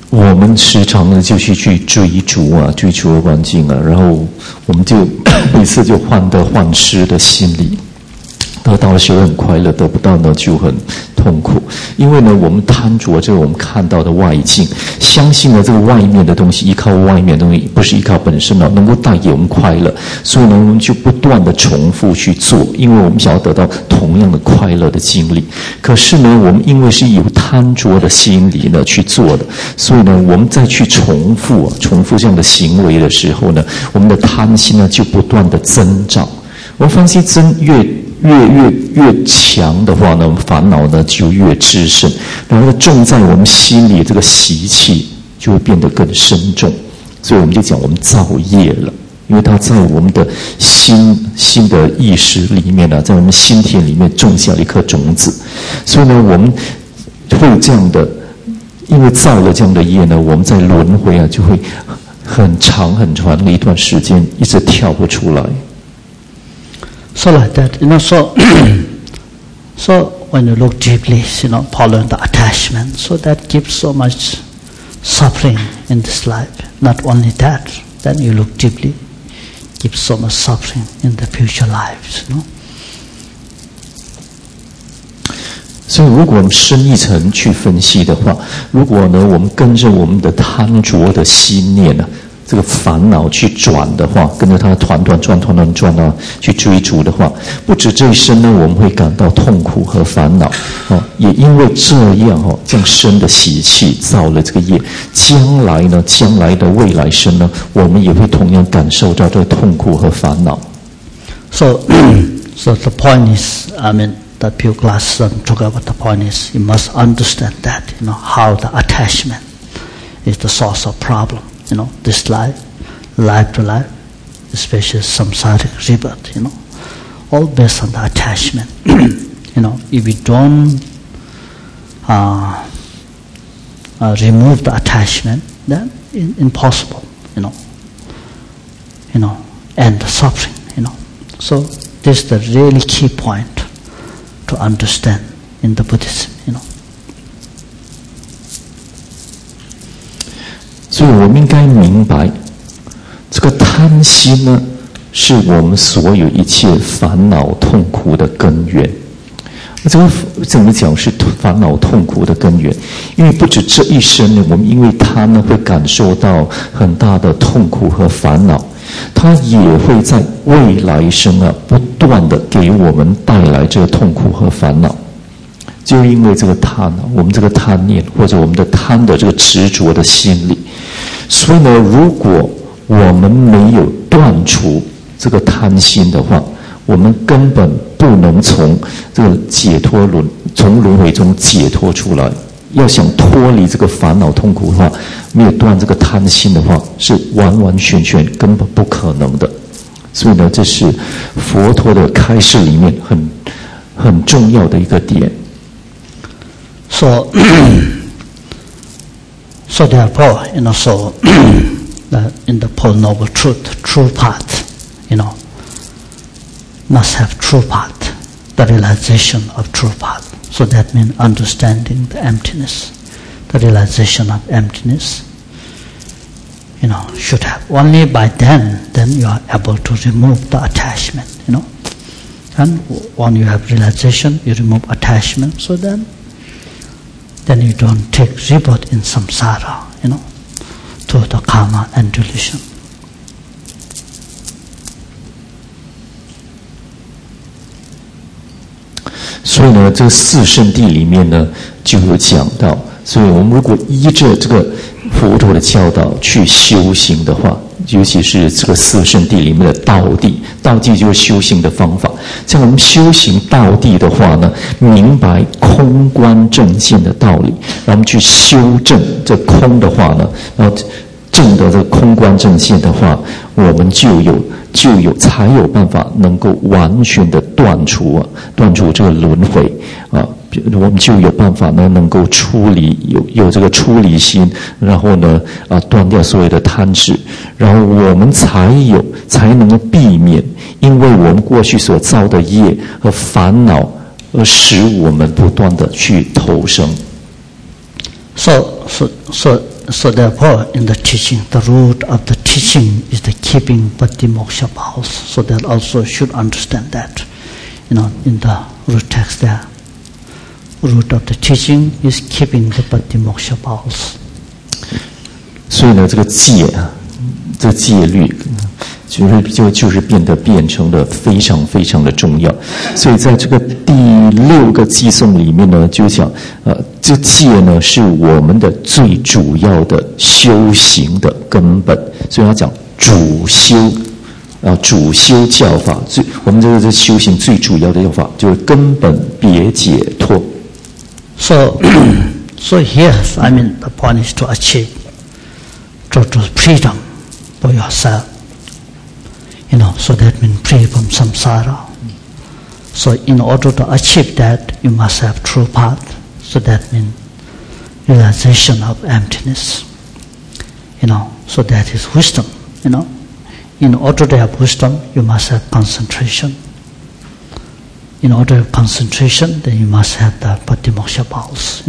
S1: 们时常呢就去追逐啊，追求环境啊，然后我们就每次就患得患失的心理。得到的时候很快乐，得不到呢就很痛苦。因为呢，我们贪着这个我们看到的外境，相信呢这个外面的东西，依靠外面的东西，不是依靠本身能够带给我们快乐，所以呢，我们就不断的重复去做，因为我们想要得到同样的快乐的经历。可是呢，我们因为是有贪着的心理呢去做的，所以呢，我们再去重复这样的行为的时候呢，我们的贪心呢就不断的增长。我们发现越强的话呢，烦恼呢就越滋生，然后种在我们心里这个习气就会变得更深重，所以我们就讲我们造业了，因为它在我们的心的意识里面呢，在我们心田里面种下了一颗种子，所以呢，我们会这样的，因为造了这样的业呢，我们在轮回啊就会很长的一段时间一直跳不出来。
S2: So like that, so when you look deeply, follow the attachment, so that gives so much suffering in this life. Not only that, then you look deeply, gives so much suffering in the future lives,
S1: 所以如果我们深一层去分析的话，如果呢我们跟着我们的贪着的心念呢，这个烦恼去转的话，跟着它团转啊，去追逐的话，不止这一生呢，我们会感到痛苦和烦恼也因为这样这样深的习气造了这个业，将来的未来生呢，我们也会同样感受到这个痛苦和烦恼。
S2: So the point is, that few classes talk about the point is, you must understand that, how the attachment is the source of problem. This life to life, especially samsaric rebirth, all based on the attachment. If we don't remove the attachment, then impossible, and the suffering, So this is the really key point to understand in the Buddhism,
S1: 所以我们应该明白，这个贪心呢，是我们所有一切烦恼痛苦的根源。这个怎么讲是烦恼痛苦的根源？因为不止这一生呢，我们因为贪呢会感受到很大的痛苦和烦恼，它也会在未来生不断的给我们带来这个痛苦和烦恼。就因为这个贪我们这个贪念或者我们的贪的这个执着的心理，所以呢，如果我们没有断除这个贪心的话，我们根本不能从这个从轮回中解脱出来。要想脱离这个烦恼痛苦的话，没有断这个贪心的话，是完全根本不可能的。所以呢，这是佛陀的开示里面很重要的一个点。
S2: So therefore, so in the Four Noble Truth, true path, must have true path, the realization of true path. So that means understanding the emptiness, the realization of emptiness, should have. Only by then you are able to remove the attachment, And when you have realization, you remove attachment, so then you don't take rebirth in samsara, through the karma and delusion.
S1: 所以呢，这个四圣谛里面呢就有讲到，所以我们如果依着这个佛陀的教导去修行的话，尤其是这个四圣谛里面的道谛，道谛就是修行的方法。像我们修行道谛的话呢，明白空观正见的道理，然后我们去修正这空的话呢，然后正的这个空观正见的话，我们才有办法能够完全的断除这个轮回我们就有办法呢能够出离有这个出离心，然后呢断掉所有的贪执，然后我们才能够避免因为我们过去所造的业和烦恼而使我们不断的去投生。
S2: So therefore, in the teaching, the root of the teaching is the keeping Patimoksha bowels. So that also should understand that, in the root text there. Root of the teaching is keeping the Patimoksha bowels.
S1: 所以呢，这个戒啊，这个戒律，就是变成了非常非常的重要。所以在这个第6个偈颂里面呢，就讲，这戒呢是我们的最主要的修行的根本。所以他讲主修。主修教法，我们这个修行最主要的教法就是根本别解脱。
S2: So here, I mean, the point is to achieve total freedom for yourself. So that means free from samsara. So in order to achieve that, you must have true path. So that means realization of emptiness. So that is wisdom. In order to have wisdom, you must have concentration. In order to have concentration, then you must have the Patimoksha bowels.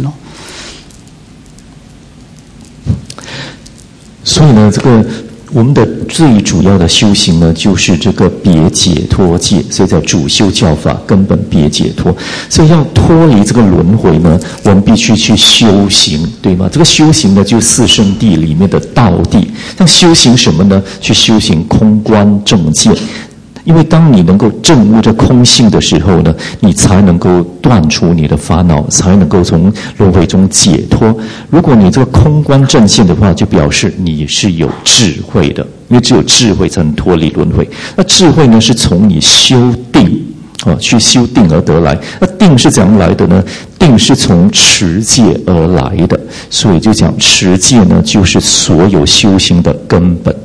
S1: 所以呢，这个我们的最主要的修行呢，就是这个别解脱戒，所以叫主修教法，根本别解脱。所以要脱离这个轮回呢，我们必须去修行，对吗？这个修行呢，就是四圣谛里面的道谛。那修行什么呢？去修行空观正见。因为当你能够证悟这空性的时候呢，你才能够断除你的烦恼，才能够从轮回中解脱。如果你这个空观正见的话，就表示你是有智慧的，因为只有智慧才能脱离轮回。那智慧呢，是从你修定去修定而得来。那定是怎样来的呢？定是从持戒而来的，所以就讲持戒呢，就是所有修行的根本。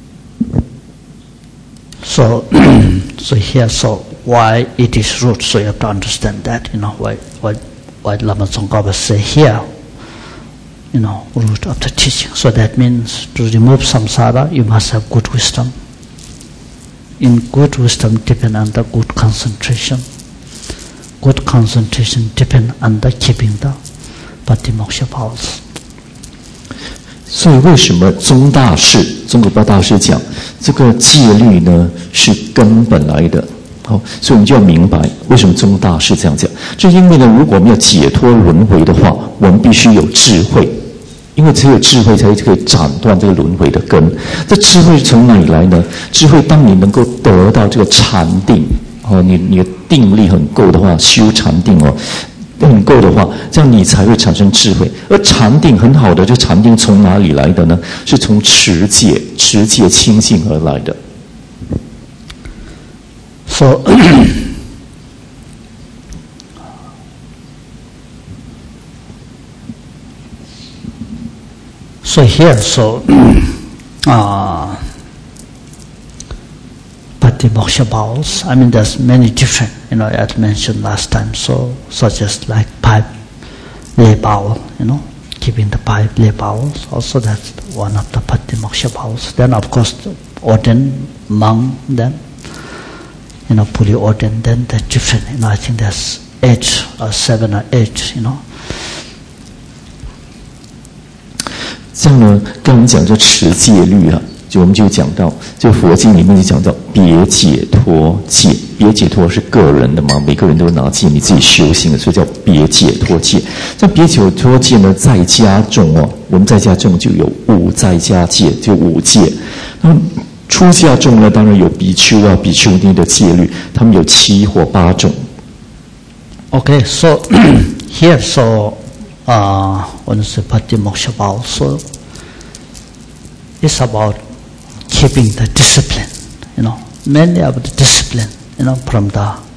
S2: So here, why it is root? So you have to understand that, why Lama Tsongkhapa say here, root of the teaching. So that means to remove samsara, you must have good wisdom. In good wisdom depend on the good concentration. Good concentration depend on the keeping the Patimoksha bowels.
S1: 所以为什么宗喀巴大师讲这个戒律呢是根本来的？所以我们就要明白为什么宗大师这样讲。就因为呢，如果我们要解脱轮回的话，我们必须有智慧，因为只有智慧才可以斩断这个轮回的根。这智慧从哪里来呢？智慧，当你能够得到这个禅定，你的定力很够的话，修禅定很够的话，这样你才会产生智慧。而禅定很好的，这禅定从哪里来的呢？是从持戒清净而来的。
S2: So here, Patimoksha bowels, I mean there's many different, as mentioned last time, such as like pipe lay bowel, keeping the pipe lay bowels, also that's one of the Patimoksha bowels. Then of course the ordained monk, then, fully ordained, then they're different, I think there's 8 or 7 or 8,
S1: 这样呢，跟我们讲这持戒律我们就讲到，就佛经里面就讲到别解脱戒。别解脱是个人的嘛，每个人都拿戒，你自己修行的，所以叫别解脱戒。这别解脱戒呢，在家众我们在家众就有5在家戒，就5戒。那么出家众呢，当然有比丘比丘尼的戒律，他们有7或8种。
S2: Okay, so here, when you say Patimoksha bowel, so it's about keeping the discipline, mainly about the discipline, from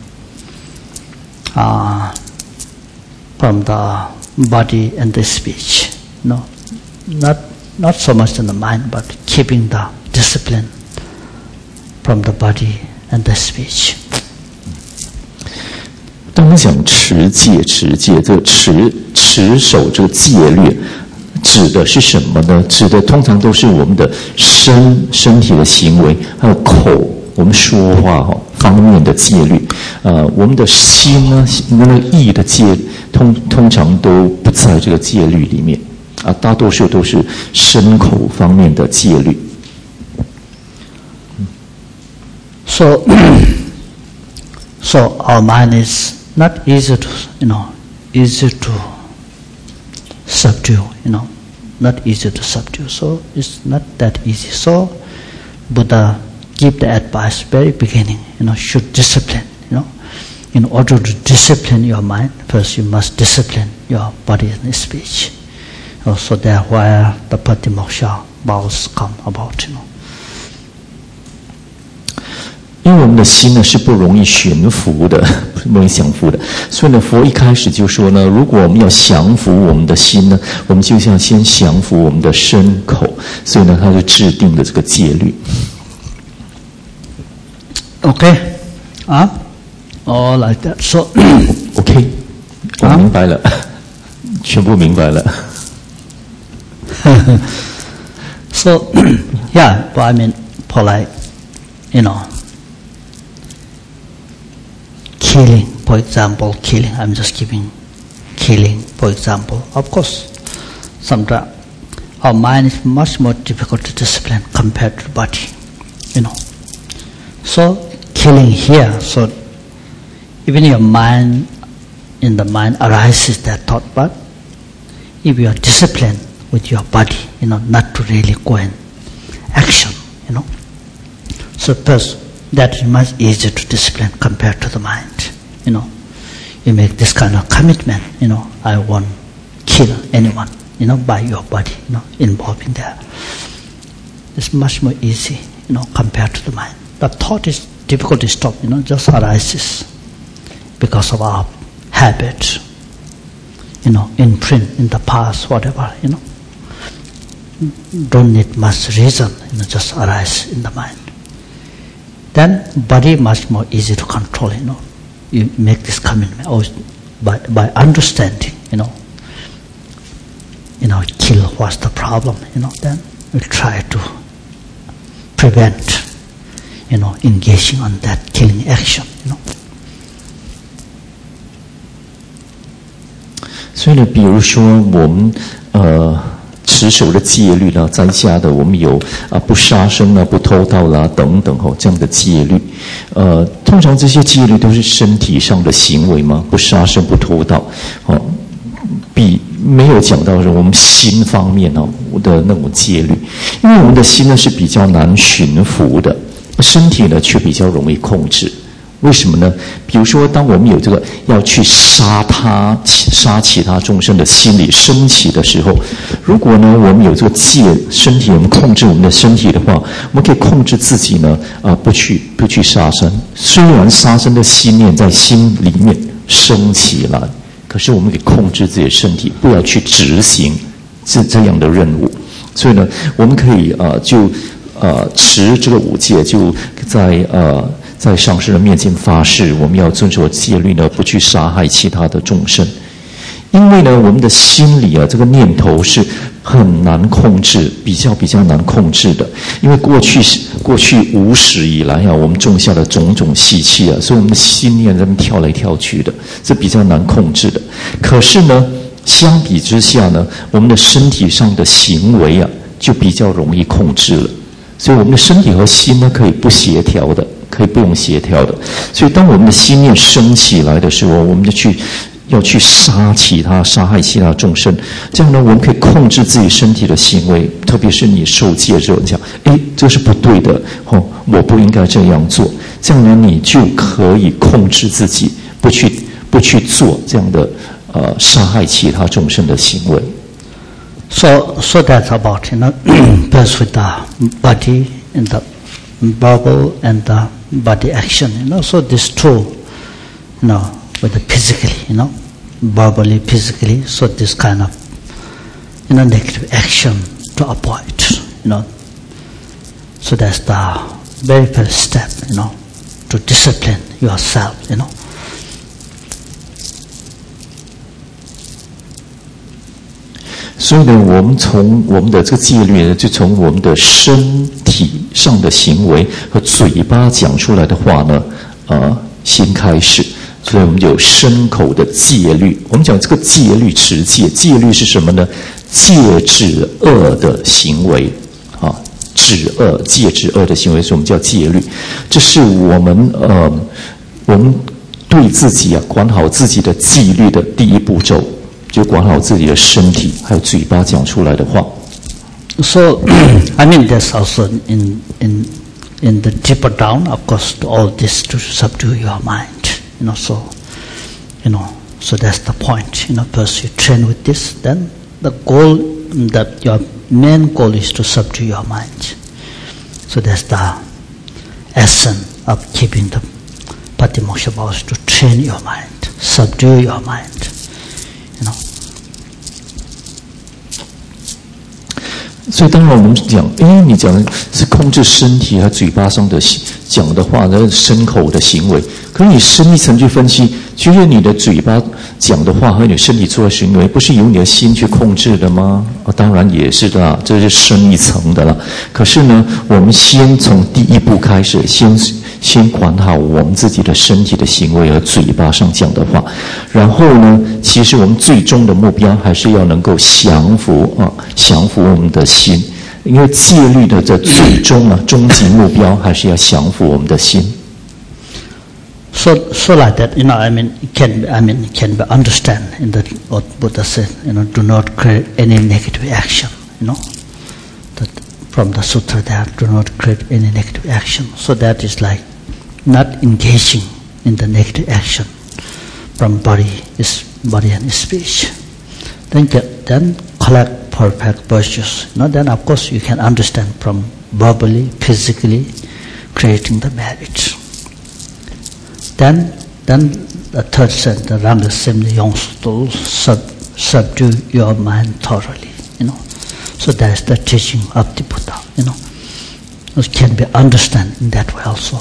S2: the body and the speech, not so much in the mind, but keeping the discipline from the body and the speech.
S1: 当我们讲持戒，这个持守这个戒律，指的是什么呢？指的通常都是我们的身体的行为，还有口，我们说话方面的戒律。我们的心呢，那个意的戒，通常都不在这个戒律里面。 大多数都是身口方面的戒律。
S2: So our mind is not easy to, easy to subdue, not easy to subdue. So it's not that easy. So Buddha give the advice very beginning, should discipline, In order to discipline your mind, first you must discipline your body and speech. So that's where the Patimoksha vows come about,
S1: 因为我们的心呢是不容易驯服的，不容易降服的，所以呢，佛一开始就说呢，如果我们要降服我们的心呢，我们就要先降服我们的身口，所以呢，他就制定了这个戒律。
S2: Okay, all like that. So,
S1: OK， 我明白了，全部明白了。
S2: So, yeah, but I mean, polite, killing, for example, killing. I'm just giving killing, for example. Of course, sometimes our mind is much more difficult to discipline compared to the body, So, killing here, so even your mind, in the mind arises that thought, but if you are disciplined with your body, not to really go in action, So first, that is much easier to discipline compared to the mind, You make this kind of commitment, I won't kill anyone, by your body, involved in that. It's much more easy, compared to the mind. The thought is difficult to stop, just arises because of our habit, imprint in the past, whatever, Don't need much reason, just arise in the mind. Then body much more easy to control, You make this commitment by understanding, kill what's the problem, then we try to prevent, engaging on that killing action,
S1: 所以呢，比如说我们持守的戒律啦，在家的我们有不杀生啊、不偷盗啦等等这样的戒律。通常这些戒律都是身体上的行为嘛，不杀生、不偷盗，比没有讲到说我们心方面的那种戒律，因为我们的心呢是比较难驯服的，身体呢却比较容易控制。为什么呢？比如说，当我们有这个要去杀其他众生的心理升起的时候，如果呢我们有这个身体，我们控制我们的身体的话，我们可以控制自己呢不去杀生。虽然杀生的心念在心里面升起来，可是我们可以控制自己的身体，不要去执行这样的任务。所以呢，我们可以持这个五戒，就在上师的面前发誓，我们要遵守戒律呢，不去杀害其他的众生。因为呢，我们的心里这个念头是很难控制，比较难控制的。因为过去无始以来我们种下的种种习气所以我们的心念在那跳来跳去的，这比较难控制的。可是呢，相比之下呢，我们的身体上的行为就比较容易控制了。所以我们的身体和心呢，可以不协调的。可以不用协调的，所以当我们的心念升起来的时候，我们就要去杀害其他众生。这样呢，我们可以控制自己身体的行为，特别是你受戒之后，讲，这是不对的，我不应该这样做。这样呢，你就可以控制自己，不去做这样的杀害其他众生的行为。
S2: So that's about first with the body and the verbal and the body action, so these two, with the physically, verbally, physically, so this kind of, negative action to avoid, so that's the very first step, to discipline yourself,
S1: 所以呢，我们从我们的这个戒律呢，就从我们的身体上的行为和嘴巴讲出来的话呢，先开始。 所以我们就有身口的戒律。我们讲这个戒律持戒，戒律是什么呢？戒止恶的行为啊，止恶，戒止恶的行为，所以我们叫戒律。这是我们对自己管好自己的纪律的第一步骤，就管好自己的身体还有嘴巴讲出来的话。
S2: So, I mean, there's also in the deeper down, of course, all this to subdue your mind. So that's the point. First you train with this, then the goal, that your main goal is to subdue your mind. So that's the essence of keeping the Patimoksha vows, to train your mind, subdue your mind.
S1: 所以当然我们讲，你讲的是控制身体和嘴巴上的讲的话，那身口的行为。可是你深一层去分析，其实你的嘴巴讲的话和你身体做的行为，不是由你的心去控制的吗？当然也是的，这是深一层的了。可是呢，我们先从第一步开始，先管好我们自己的身体的行为和嘴巴上讲的话，然后呢，其实我们最终的目标还是要能够降服我们的心，因为戒律的这最终终极目标还是要降服我们的心。
S2: So like that, it can be understand in that what Buddha said, do not create any negative action, that from the sutra there, do not create any negative action. So that is like not engaging in the negative action from body and speech. Then collect perfect virtues. Then of course you can understand from verbally, physically creating the merit. Then the third sentence, Ranga Simli Yongsu, subdue your mind thoroughly. So that is the teaching of the Buddha. It can be understood in that way also.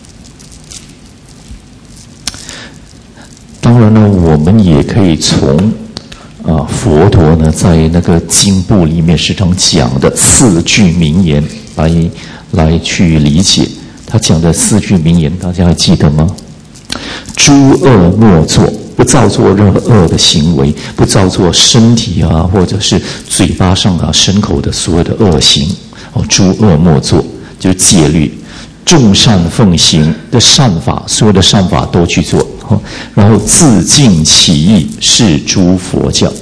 S1: 当然呢，我们也可以从佛陀呢在那个经部里面时常讲的4句名言来去理解。他讲的4句名言，大家还记得吗？诸恶莫作，不造作任何恶的行为，不造作身体或者是嘴巴上身口的所有的恶行。诸恶莫作，就是戒律。众善奉行的善法，所有的善法都去做。然后自净其意，是诸佛教。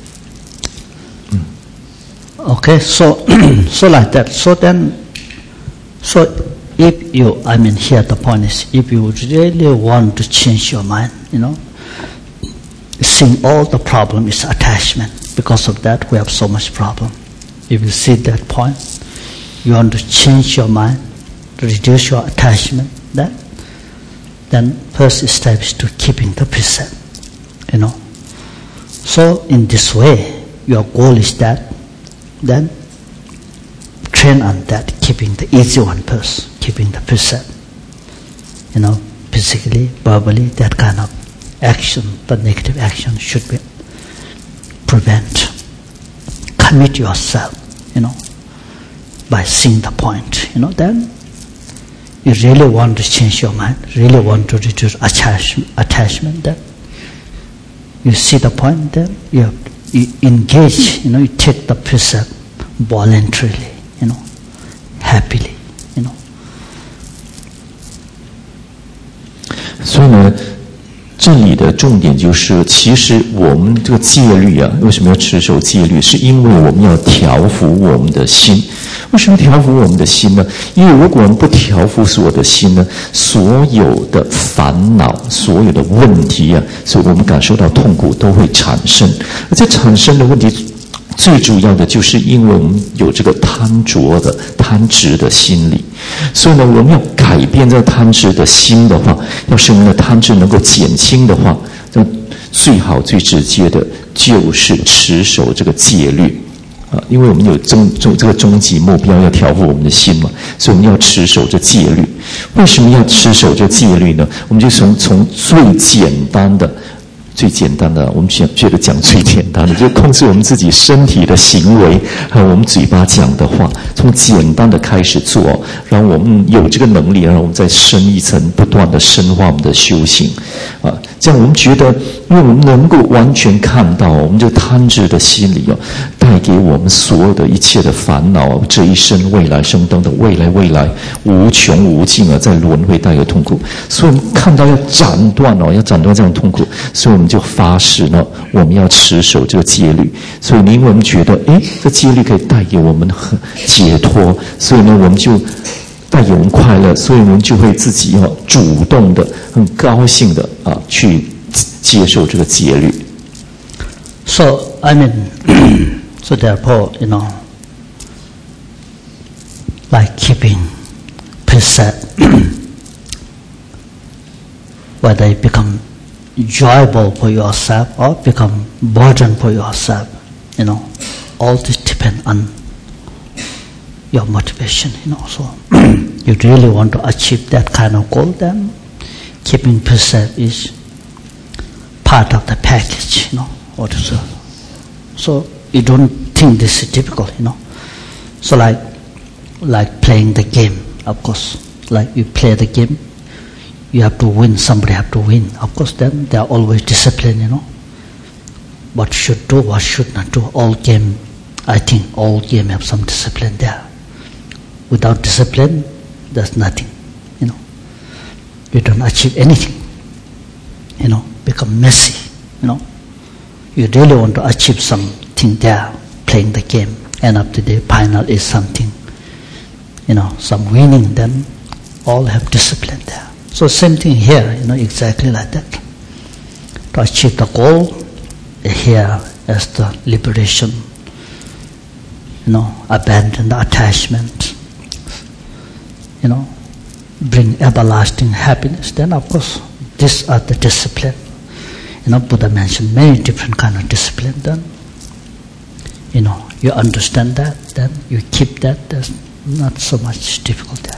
S2: Okay, so like that. So if you, here the point is, if you really want to change your mind, seeing all the problem is attachment. Because of that, we have so much problem. If you see that point, you want to change your mind, reduce your attachment, then first step is to keeping the precept, So in this way, your goal is that, then train on that, keeping the easy one first, keeping the precept, physically, verbally, that kind of action, the negative action should be prevent. Commit yourself, by seeing the point, then you really want to change your mind, really want to reduce attachment, then you see the point, then you engage, you take the precept voluntarily, happily,
S1: 所以呢，这里的重点就是，其实我们这个戒律为什么要持守戒律？是因为我们要调伏我们的心。为什么调伏我们的心呢？因为如果我们不调伏所有的心呢，所有的烦恼、所有的问题所以我们感受到痛苦都会产生。而这产生的问题，最主要的就是因为我们有这个贪执的心理。所以呢，我们要改变这个贪执的心的话，要使我们的贪执能够减轻的话，那最好最直接的就是持守这个戒律。因为我们有这个终极目标要调伏我们的心嘛，所以我们要持守这戒律。为什么要持守这戒律呢？我们就从最简单的最简单的，我们觉得讲最简单的，就控制我们自己身体的行为，还有我们嘴巴讲的话，从简单的开始做，然后我们有这个能力，然后我们再深一层，不断的深化我们的修行，这样我们觉得，因为我们能够完全看到我们这个贪执的心理带给我们所有的一切的烦恼，这一生、未来生等等，未来无穷无尽在轮回带来痛苦，所以我们看到要斩断这样痛苦，所以我们就发誓呢，我们要持守这个戒律。所以因为我们觉得，这戒律可以带给我们很解脱，所以呢，我们就带给我们快乐，所以我们就会自己主动的、很高兴的去接受这个戒律。
S2: So I mean, so therefore, like keeping precept, whether it become enjoyable for yourself or become burden for yourself, all this depend on your motivation, So you really want to achieve that kind of goal, then keeping precept is part of the package, So you don't think this is difficult, So like playing the game, of course, like you play the game, you have to win, somebody have to win. Of course, then there are always discipline, What should do, what should not do. I think all game have some discipline there. Without discipline, there's nothing, You don't achieve anything, become messy, You really want to achieve something there, playing the game. End of the day, final is something, some winning, then all have discipline there. So same thing here, exactly like that. To achieve the goal, here as the liberation, abandon the attachment, bring everlasting happiness, then of course, these are the discipline. Buddha mentioned many different kind of discipline, then, you understand that, then you keep that, there's not so much difficult there.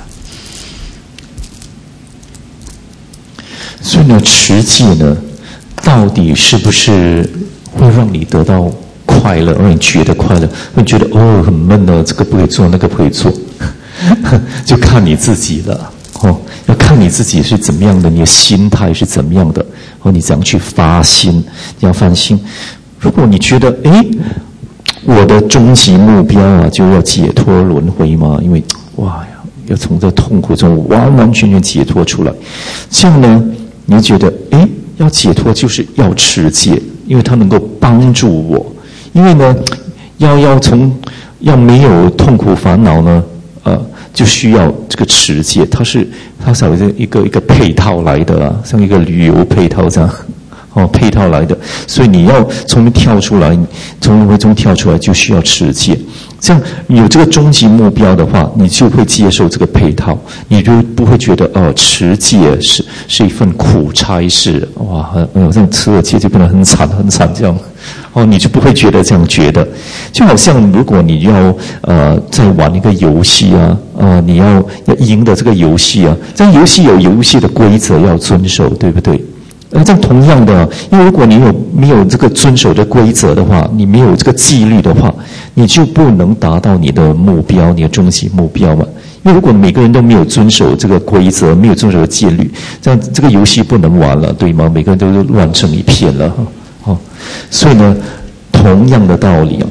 S1: 所以呢，持戒呢，到底是不是会让你得到快乐，让你觉得快乐？会觉得很闷的，这个不可以做，那个不可以做，就看你自己了。要看你自己是怎么样的，你的心态是怎么样的，你怎样去发心，你要发心。如果你觉得，我的终极目标就要解脱轮回嘛，因为要从这痛苦中完完全全解脱出来，这样呢，你觉得，要解脱就是要持戒，因为它能够帮助我。因为呢，要没有痛苦烦恼呢，就需要这个持戒，它是一个配套来的像一个旅游配套这样，配套来的。所以你要从跳出来，从轮回中跳出来，就需要持戒。这样有这个终极目标的话，你就会接受这个配套，你就不会觉得持戒是一份苦差事，这种持了戒就变得很惨这样，你就不会觉得这样觉得。就好像如果你要在玩一个游戏你要赢得这个游戏这游戏有游戏的规则要遵守，对不对？这样同样的，因为如果你没有这个遵守的规则的话，你没有这个纪律的话，你就不能达到你的目标，你的终极目标嘛。因为如果每个人都没有遵守这个规则，没有遵守戒律，这样这个游戏不能玩了，对吗？每个人都乱成一片了所以呢，同样的道理，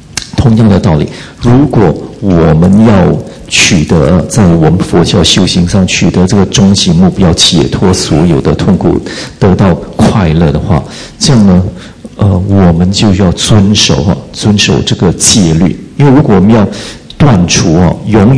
S1: 如果我们要取得在我们佛教修行上取得这个终极目标，解脱所有的痛苦，得到快乐的话，这样呢，我们就要遵守这个戒律。因为如果我们要断除永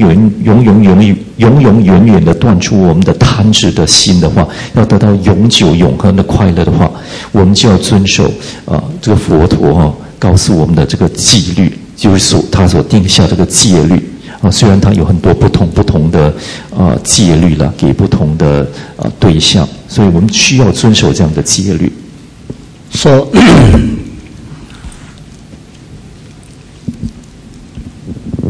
S1: 远的断除我们的贪执的心的话，要得到永久永恒的快乐的话，我们就要遵守这个佛陀告诉我们的这个纪律，就是他所定下这个戒律。虽然它有很多不同的戒律了，给不同的对象，所以我们需要遵守这样的戒律。
S2: So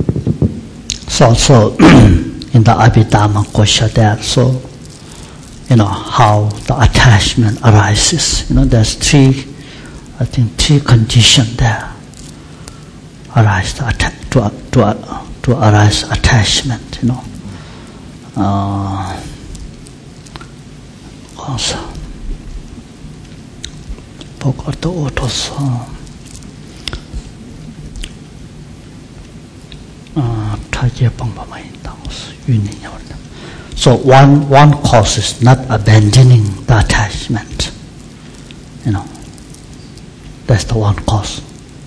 S2: also in the Abhidhamma Kosha there, so how the attachment arises. There's three conditions there arise to arise attachment. Also, so one cause is not abandoning the attachment. That's the one cause.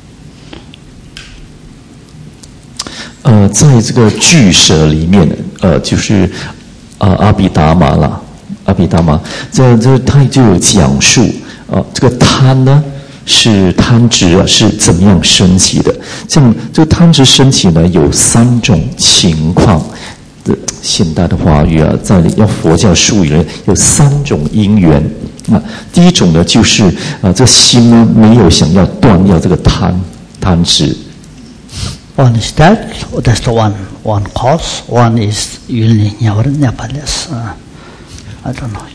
S1: 在这个俱舍里面，就是阿毗达玛啦，阿毗达玛，这他就有讲述，这个贪呢是贪执啊，是怎么样升起的？这个贪执升起呢，有3种情况。现代的华语啊，在用佛教术语呢，有3种因缘。第一种呢，就是这心呢没有想要断掉这个贪执。
S2: One is that's the one cause. One is Nepalese. I don't know.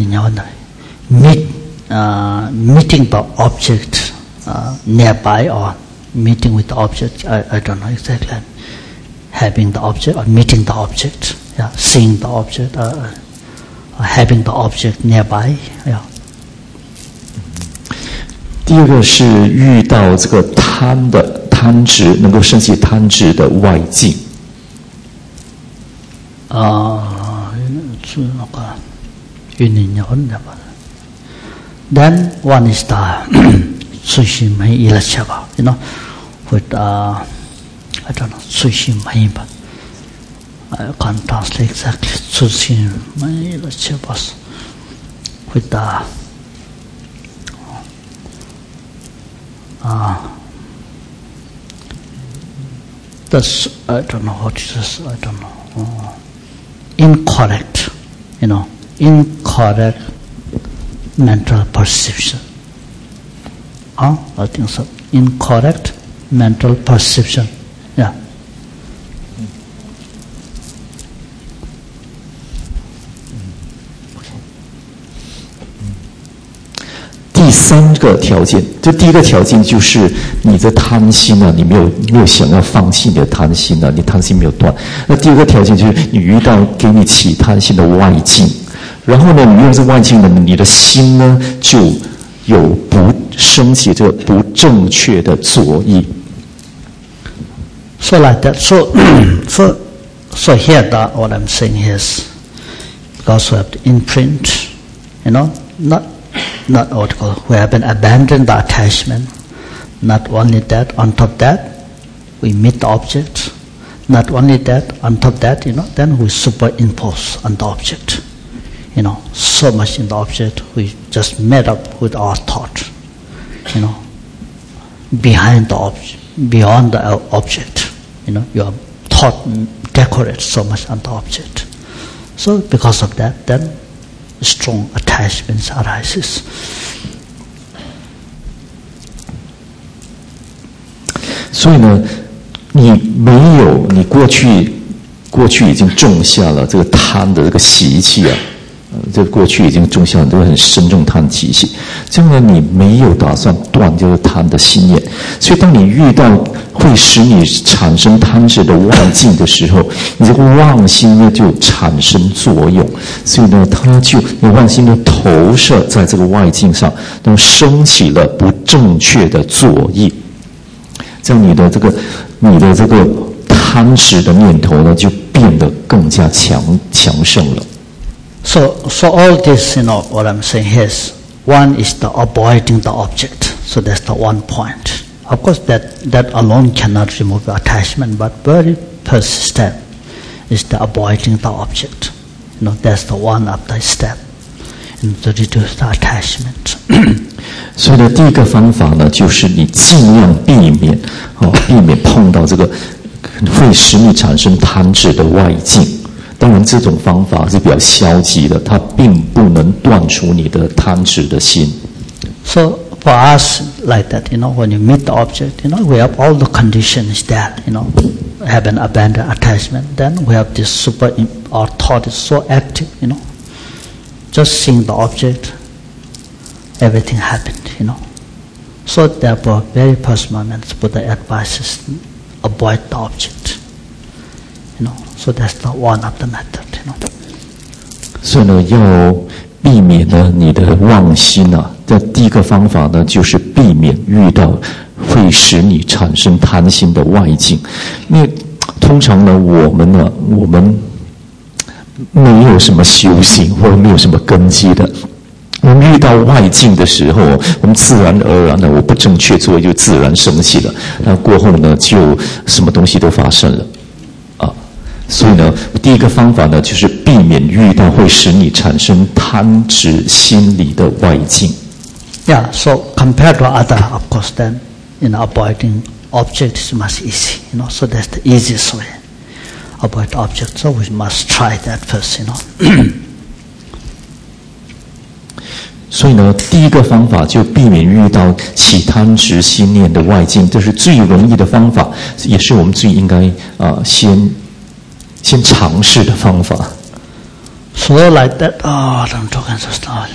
S2: Meeting the object nearby or meeting with the object. I don't know exactly. Having the object or meeting the object. Yeah, seeing the object. Having the object nearby. Yeah.
S1: 第二个是遇到这个贪执，能够升起贪执的外境。
S2: Then one is the Sushimai Ilachava, with I don't know Sushimai, but I can't translate exactly Sushimai Ilachava with the that's, I don't know what it is, I don't know. Incorrect, incorrect mental perception. I think so. Incorrect mental perception. Yeah.
S1: 第3个条件，这第一个条件就是你的贪心啊，你没有想要放弃你的贪心啊，你贪心没有断。那第二个条件就是你遇到给你起贪心的外境，然后呢，你用这外境呢，你的心呢就有不升起这个不正确的作意。
S2: So like that. So here what I'm saying is because we have to imprint, not what we have been abandoned the attachment. Not only that, on top of that, we meet the object. Not only that, on top of that, then we superimpose on the object. So much in the object we just made up with our thought. Behind the object, beyond the object. Your thought decorates so much on the object. So because of that, then strong attachments arises.
S1: 所以呢，你过去已经种下了这个贪的这个习气啊，这过去已经种下了这个很深重贪的习气。这样呢，你没有打算断掉贪的心念，所以当你遇到会使你产生贪执的外境的时候，你这个妄心呢就产生作用，所以呢，你妄心就投射在这个外境上，然后升起了不正确的作意，这样你的这个贪执的念头呢就变得更加强盛了。
S2: So all this, what I'm saying is, one is the avoiding the object. So that's the one point. Of course, that alone cannot remove the attachment, but very first step is the avoiding the object. That's the one of the step to reduce the attachment.
S1: 所以呢，第一个方法呢，就是你尽量避免碰到这个会使你产生贪执的外境。当然，这种方法是比较消极的，它并不能断除你的贪执的心。
S2: So for us, like that, when you meet the object, we have all the conditions that, have an abandoned attachment. Then we have this our thought is so active, just seeing the object, everything happened, So therefore, very first moment, Buddha advises, avoid the object, So that's the one of the method,
S1: 所以呢，要避免呢你的妄心啊。这第一个方法呢，就是避免遇到会使你产生贪心的外境。因为通常呢，我们没有什么修行，或者没有什么根基的。我们遇到外境的时候，我们自然而然的，我不正确做，就自然生气了。那过后呢，就什么东西都发生了，啊。所以呢，第一个方法呢，就是避免遇到会使你产生贪执心理的外境。
S2: Yeah, so compared to other, of course, then avoiding objects is much easy, So that's the easiest way. Avoid objects, so we must try that first,
S1: 所以呢，第一个方法就避免遇到起贪执心念的外境，这是最容易的方法，也是我们最应该先尝试的方法。
S2: So like that, don't talk so slowly.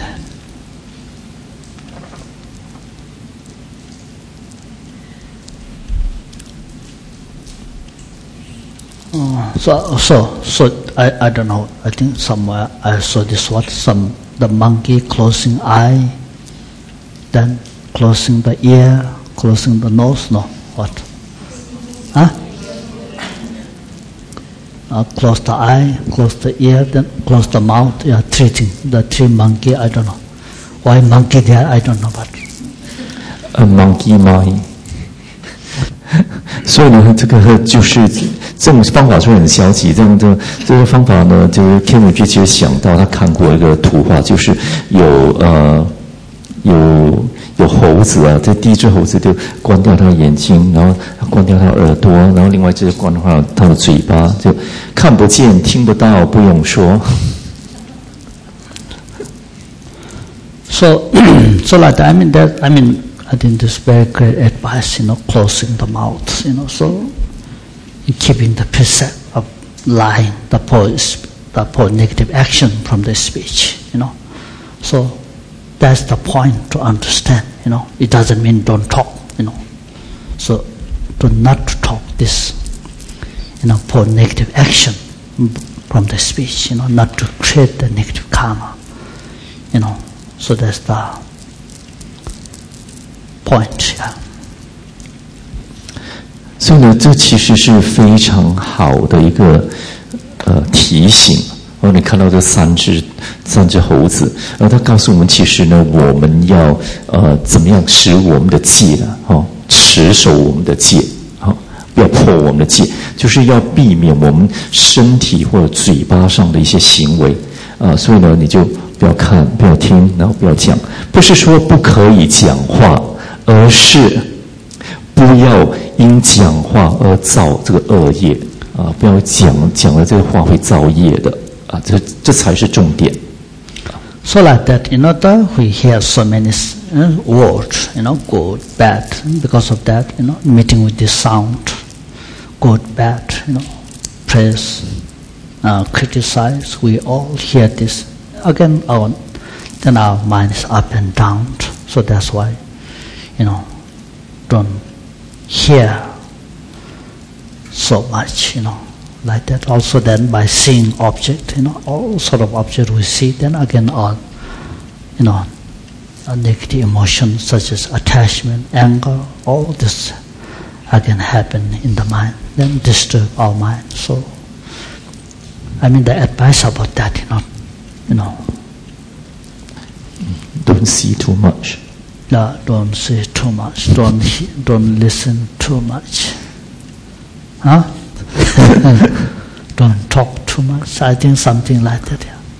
S2: So I don't know. I think somewhere I saw this what the monkey closing eye, then closing the ear, closing the nose. No, what? Huh? Close the eye, close the ear, then close the mouth. Yeah, three things. The three monkey. I don't know why monkey there. I don't know, but
S1: a monkey mind. 所以呢，这个就是这种方法虽然很消极，这个方法呢，就是 Kenji 其实想到他看过一个图画，就是有猴子啊，这第一只猴子就关掉它的眼睛，然后关掉它的耳朵，然后另外一只关掉它的嘴巴，就看不见、听不到，不用说。
S2: So like that, I think this is very great advice, closing the mouth, so keeping the precept of lying, the poor negative action from the speech, So that's the point to understand, It doesn't mean don't talk, So do not talk this, poor negative action from the speech, not to create the negative karma, So that's the point, yeah.
S1: 所以呢，这其实是非常好的一个提醒。你看到这三只猴子，然后他告诉我们，其实呢，我们要怎么样使我们的戒持守我们的戒，不要破我们的戒，就是要避免我们身体或者嘴巴上的一些行为所以呢，你就不要看，不要听，然后不要讲，不是说不可以讲话。而是不要因讲话而造这个恶业不要讲了这个话会造业的这才是重点。
S2: So like that, we hear so many words, good, bad. Because of that, meeting with this sound, good, bad, praise, criticize. We all hear this. Again, then our mind is up and down. So that's why. Don't hear so much, like that. Also then by seeing object, all sort of object we see, then again all, a negative emotion such as attachment, anger, all this again happen in the mind, then disturb our mind. So, the advice about that,
S1: Don't see too much.
S2: No, don't say too much. Don't listen too much. Huh? Don't talk too much. I think something like that.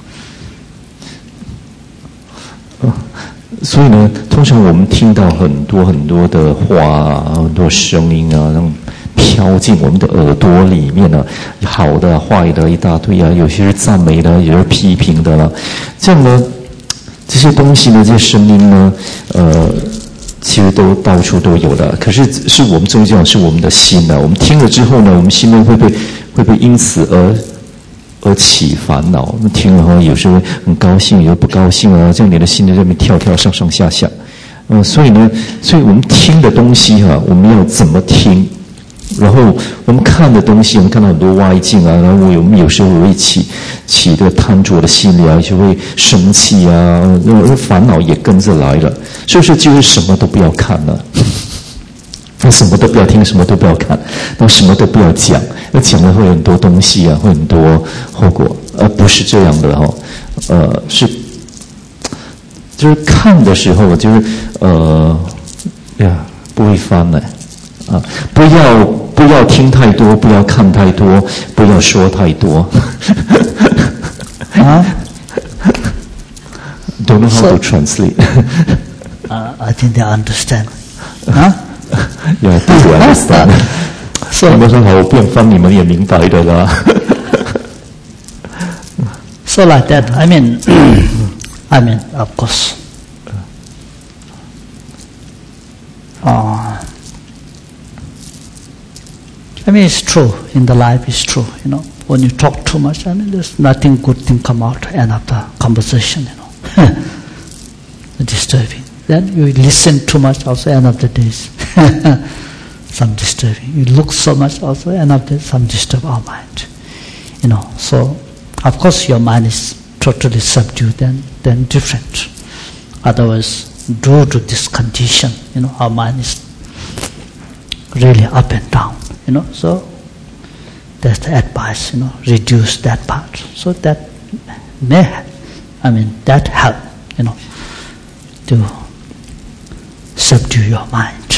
S1: Yeah. 所以呢，通常我们听到很多很多的话很多声音然后飘进我们的耳朵里面好的、坏的一大堆有些是赞美的，有些是批评的这样呢。这些东西呢，这些声音呢，其实都到处都有的。可是我们最重要是我们的心我们听了之后呢，我们心呢会不会因此而起烦恼。听了后有时候很高兴，有时候不高兴啊，这样你的心在那边跳跳上上下下。所以我们听的东西我们要怎么听？然后我们看的东西，我们看到很多外境啊，然后我们有时候会起这个贪着的心理啊，就会生气啊，然后烦恼也跟着来了。是不是就是什么都不要看了？什么都不要听，什么都不要看，然后什么都不要讲。那讲了会有很多东西啊，会很多后果。不是这样的是就是看的时候，就是不会翻了。不要听太多，不要看太多，不要说太多。Don't know how to translate.
S2: I think they understand.
S1: Yeah, they understand. 你们很好，我不用翻，你们也明白的啦。
S2: So like that, I mean, of course. I mean, it's true. In the life, it's true. When you talk too much, I mean, there's nothing good thing come out end of the conversation. Disturbing. Then you listen too much, also end of the days, some disturbing. You look so much, also end of the day, some disturb our mind. So of course your mind is totally subdued, then different. Otherwise, due to this condition, our mind is really up and down. So that's the advice, reduce that part. So that that help, to subdue your mind,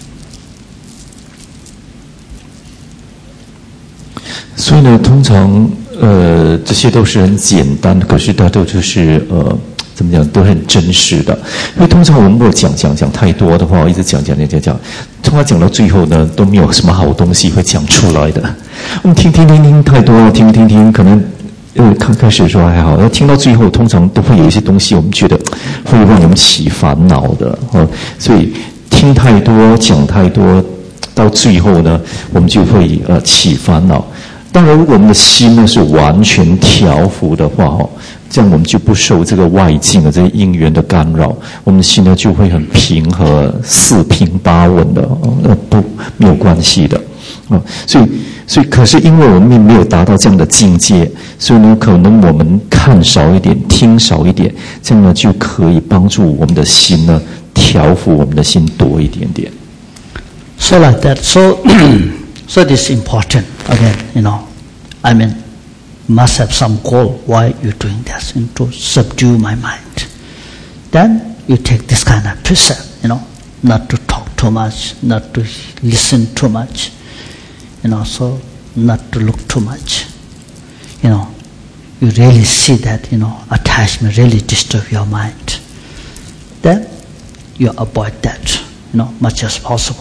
S1: 所以呢，通常这些都是很简单，可是它都就是怎么讲，都很真实的。因为通常我们如果讲太多的话，一直讲，通常讲到最后呢，都没有什么好东西会讲出来的。我们听太多了，听，可能开始说还好，然后听到最后，通常都会有一些东西，我们觉得会让我们起烦恼的。所以听太多，讲太多，到最后呢，我们就会起烦恼。当然，如果我们的心呢是完全调伏的话，这样我们就不受这个外境的这些因缘的干扰，我们的心呢就会很平和、四平八稳的，没有关系的。所以，可是因为我们没有达到这样的境界，所以呢，可能我们看少一点，听少一点，这样呢就可以帮助我们的心呢调伏我们的心多一点点。
S2: So like that. So this is important. Again, must have some goal. Why you doing this? To subdue my mind. Then you take this kind of precept. Not to talk too much, not to listen too much. So not to look too much. You really see that, attachment really disturb your mind. Then you avoid that, much as possible.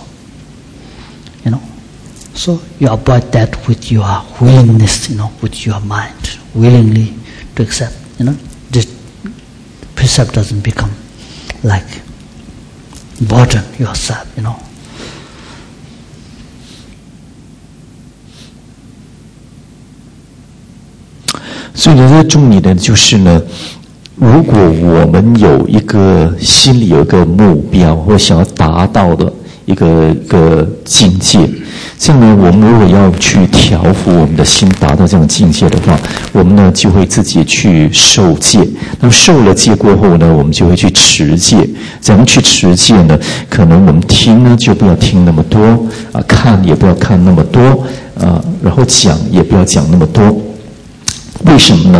S2: So you avoid that with your willingness, with your mind, willingly to accept. This precept doesn't become like burden yourself,
S1: 所以呢，这重点的就是呢，如果我们有一个心里有一个目标，或想要达到的一个境界，这样呢，我们如果要去调伏我们的心，达到这种境界的话，我们呢就会自己去受戒。那么受了戒过后呢，我们就会去持戒。怎么去持戒呢？可能我们听呢就不要听那么多看也不要看那么多然后讲也不要讲那么多。为什么呢？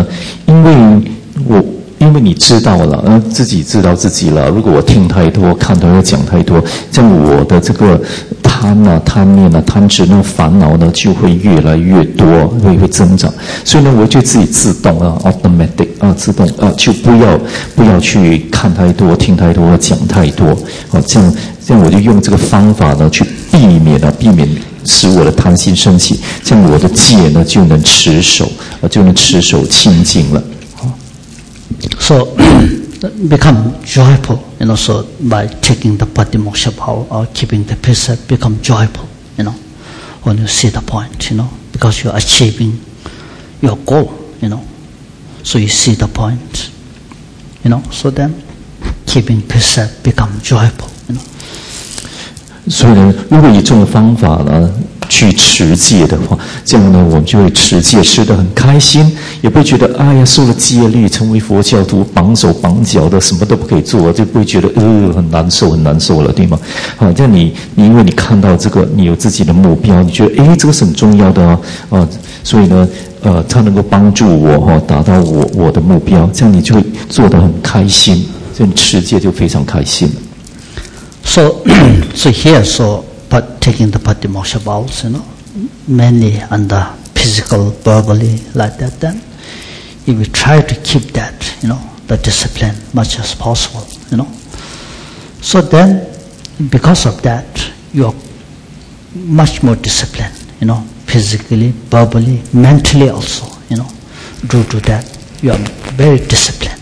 S1: 因为你知道了，自己知道自己了。如果我听太多、看太多、讲太多，这样我的这个贪念贪执烦恼呢，就会越来越多，会增长。所以呢，我就自己自动automatic 自动就不要去看太多、听太多、讲太多这样我就用这个方法呢去避免使我的贪心升起，这样我的戒呢就能持守清净了。
S2: So become joyful, so by taking the patimoksha power or keeping the precept, become joyful, when you see the point, because you're achieving your goal, So you see the point, so then keeping precept become joyful,
S1: 所以呢，如果以这种方法呢去持戒的话，这样呢我们就会持戒持得很开心，也不会觉得哎呀受了戒律成为佛教徒绑手绑脚的什么都不可以做，就不会觉得很难受了，对吗？好，这样你因为你看到这个，你有自己的目标，你觉得这个是很重要的所以呢它能够帮助我达到我的目标，这样你就会做得很开心，这样持戒就非常开心了。
S2: So here, but taking the patimoksha vows, mainly under physical, verbally, like that, then if we try to keep that, the discipline much as possible, So then, because of that, you are much more disciplined, physically, verbally, mentally also, due to that, you are very disciplined,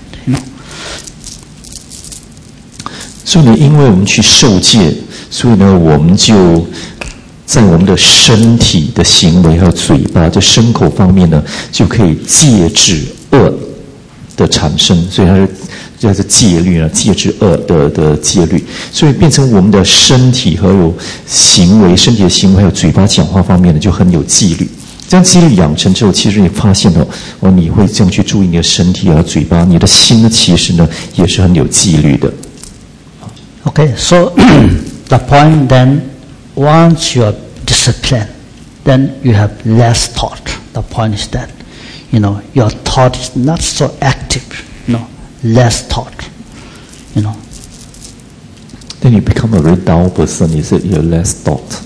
S1: 所以呢，因为我们去受戒，所以呢，我们就在我们的身体的行为还有嘴巴这身口方面呢，就可以戒止恶的产生。所以它是就是戒律呢，戒止恶的戒律。所以变成我们的身体和有行为、身体的行为还有嘴巴讲话方面呢，就很有纪律。这样纪律养成之后，其实你发现你会这样去注意你的身体和嘴巴，你的心呢，其实呢也是很有纪律的。
S2: Okay, so the point then, once you are disciplined, then you have less thought. The point is that, your thought is not so active, less thought,
S1: Then you become a very dull person. You said you have less thought.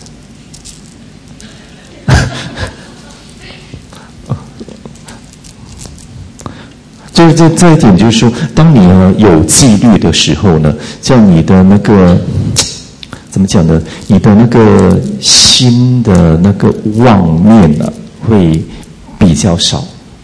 S1: 就是这一点，就是说，当你有纪律的时候呢，这样你的那个怎么讲呢？你的那个心的那个妄念呢，会比较少。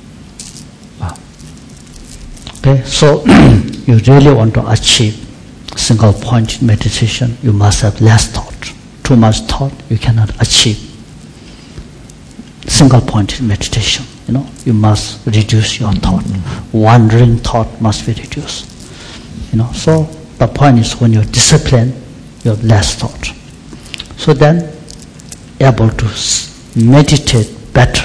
S2: Okay, so you really want to achieve single point meditation, you must have less thought. Too much thought, you cannot achieve single point meditation. You must reduce your thought. Wandering thought must be reduced. So the point is when you're disciplined, you have less thought. So then, able to meditate better.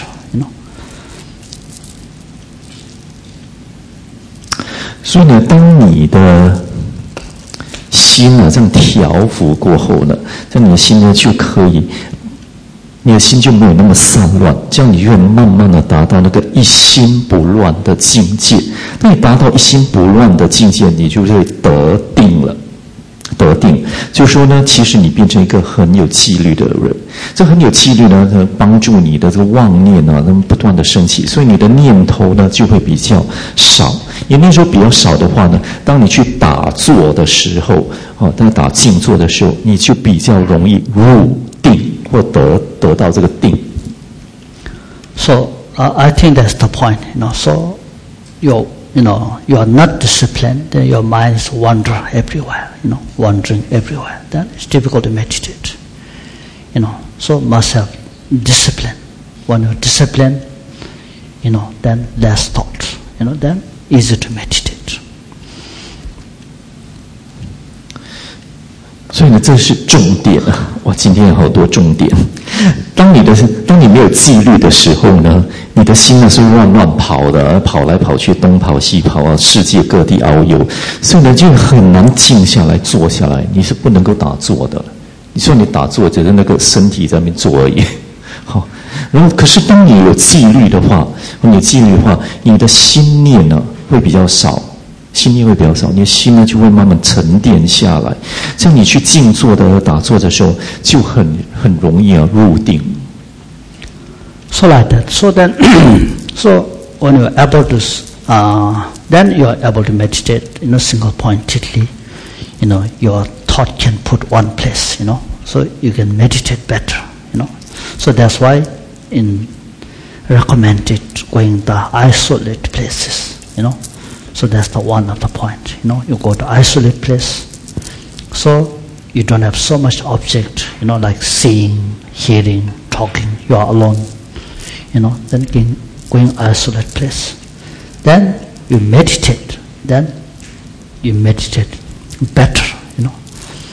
S1: 所以呢，当你的心呢这样调伏过后呢，这样你的心呢就可以。你的心就没有那么散乱，这样你就会慢慢的达到那个一心不乱的境界。当你达到一心不乱的境界，你就会得定了。得定，就是说呢，其实你变成一个很有纪律的人。这很有纪律呢，帮助你的这个妄念啊，能不断的升起，所以你的念头呢就会比较少。你念头比较少的话呢，当你去打坐的时候，当打静坐的时候，你就比较容易入定。或得到这个定。
S2: So I think that's the point. So you are not disciplined, then your mind is wandering everywhere. Then it's difficult to meditate. So must have discipline. When you're disciplined, then less thought. Then easy to meditate.
S1: 所以呢，这是重点啊！哇，今天有好多重点。当你没有纪律的时候呢，你的心呢是乱跑的，跑来跑去，东跑西跑啊，世界各地遨游，所以呢就很难静下来坐下来，你是不能够打坐的。你说你打坐，只是那个身体在那边坐而已。好，然后可是当你有纪律的话，你的心念呢会比较少。心念会比较少，你的心呢就会慢慢沉淀下来，这样你去静坐的打坐的时候就很容易入定。
S2: So like that. So then, so when you are able to, then you are able to meditate in a single pointedly. Your thought can put one place. So you can meditate better. So that's why recommended going to isolate places. So that's the one of the point. You go to isolate place, so you don't have so much object. Like seeing, hearing, talking. You are alone. Then going isolate place. Then you meditate. Then you meditate better, you know.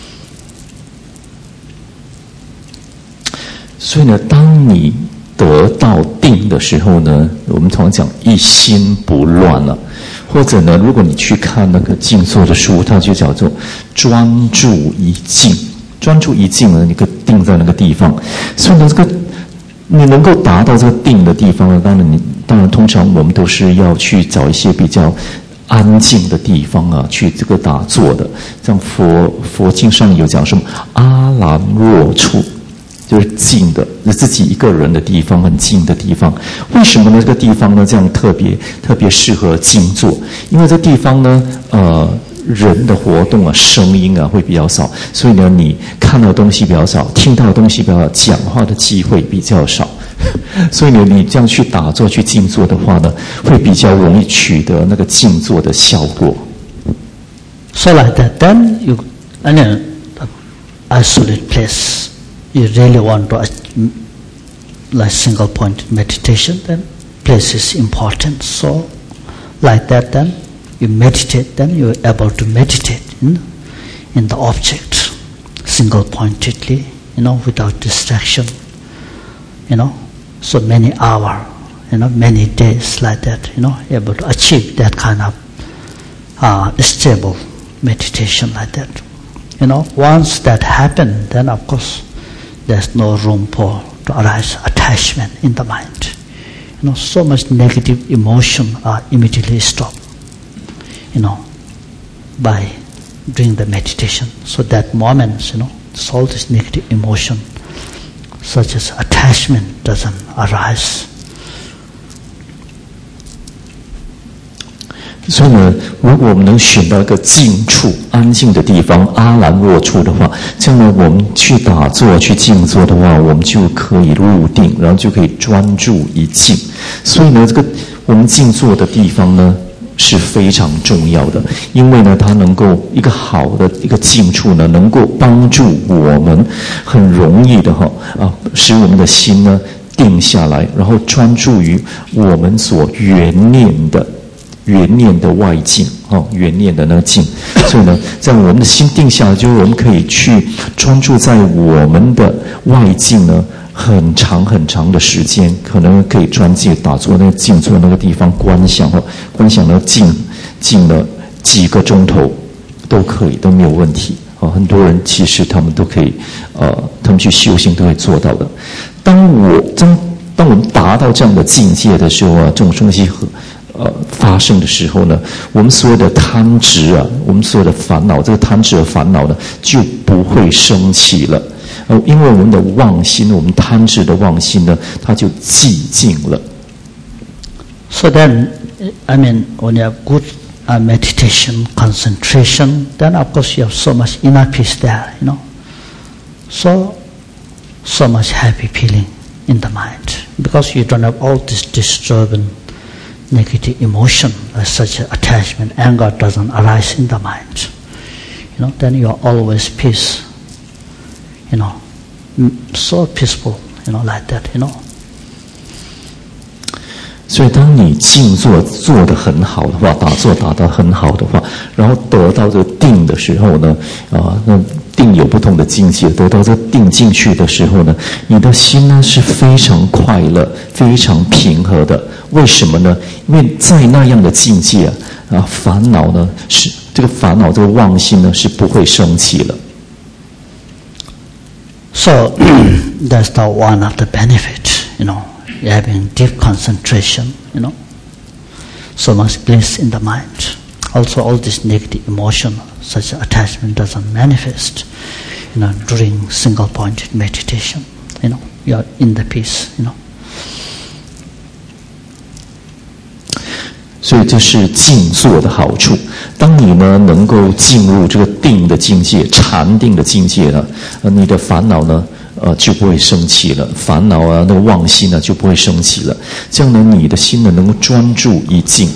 S1: 所以呢，当你得到定的时候呢，我们常讲一心不乱了。或者呢，如果你去看那个静坐的书，它就叫做专注一静。专注一静呢，你可以定在那个地方。所以呢，这个你能够达到这个定的地方呢，当然通常我们都是要去找一些比较安静的地方啊，去这个打坐的。像佛经上有讲什么阿兰若处，就是静的，自己一个人的地方，很静的地方。为什么呢？这个地方呢，这样特别适合静坐，因为这地方呢，人的活动啊，声音啊会比较少，所以呢，你看到的东西比较少，听到的东西比较少，讲话的机会比较少。所以呢，你这样去打坐、去静坐的话呢，会比较容易取得那个静坐的效果。
S2: So like that, then you in an isolate place, you really want to like single point meditation, then place is important. So like that, then you meditate, then you're able to meditate in the object, single pointedly, you know, without distraction, you know. So many hours, you know, many days like that, you know, able to achieve that kind of stable meditation like that. You know, once that happens, then of course there's no room to arise attachment in the mind. You know, so much negative emotion are immediately stopped, you know, by doing the meditation. So that moment, you know, all this negative emotion, such as attachment, doesn't arise.
S1: 所以呢，如果我们能选到一个静处、安静的地方、阿兰若处的话，这样呢，我们去打坐、去静坐的话，我们就可以入定，然后就可以专注一静。所以呢，这个我们静坐的地方呢是非常重要的，因为呢，它能够一个好的一个静处呢，能够帮助我们很容易的使我们的心呢定下来，然后专注于我们所缘念的外境，缘念的那个境。所以呢，在我们的心定下来，就是我们可以去专注在我们的外境呢，很长很长的时间，可能可以专注打坐那个静坐那个地方观想那个静了几个钟头都可以，都没有问题。很多人其实他们都可以，他们去修行都会做到的。当我们达到这样的境界的时候啊，这种东西发生的时候呢，我们所有的贪执啊，我们所有的烦恼，这个贪执的烦恼呢，就不会升起了。因为我们的妄心，我们贪执的妄心呢，它就寂静了。
S2: So then, I mean, when you have good meditation, concentration, then of course you have so much inner peace there, you know. So much happy feeling in the mind, because you don't have all this disturbing negative emotion, such as attachment, anger doesn't arise in the mind. You know, then you are always peace. You know, so peaceful. You know, like that. You know.
S1: 所以，当你静坐做得很好的话，打坐打得很好的话，然后得到这个定的时候呢，那定有不同的境界，得到这个定进去的时候呢，你的心呢是非常快乐、非常平和的。为什么呢？因为在那样的境界烦恼呢是这个烦恼这个妄心呢是不会升起了。
S2: So that's the one of the benefits, you know, having deep concentration, you know, so much bliss in the mind. Also, all this negative emotion, such as attachment, doesn't manifest, you know, during single-pointed meditation. You know, you are in the peace, you know.
S1: 所以这是静坐的好处。当你呢能够进入这个定的境界、禅定的境界呢，你的烦恼呢，就不会升起了，烦恼那个妄心呢就不会升起了。这样呢，你的心呢能够专注一静。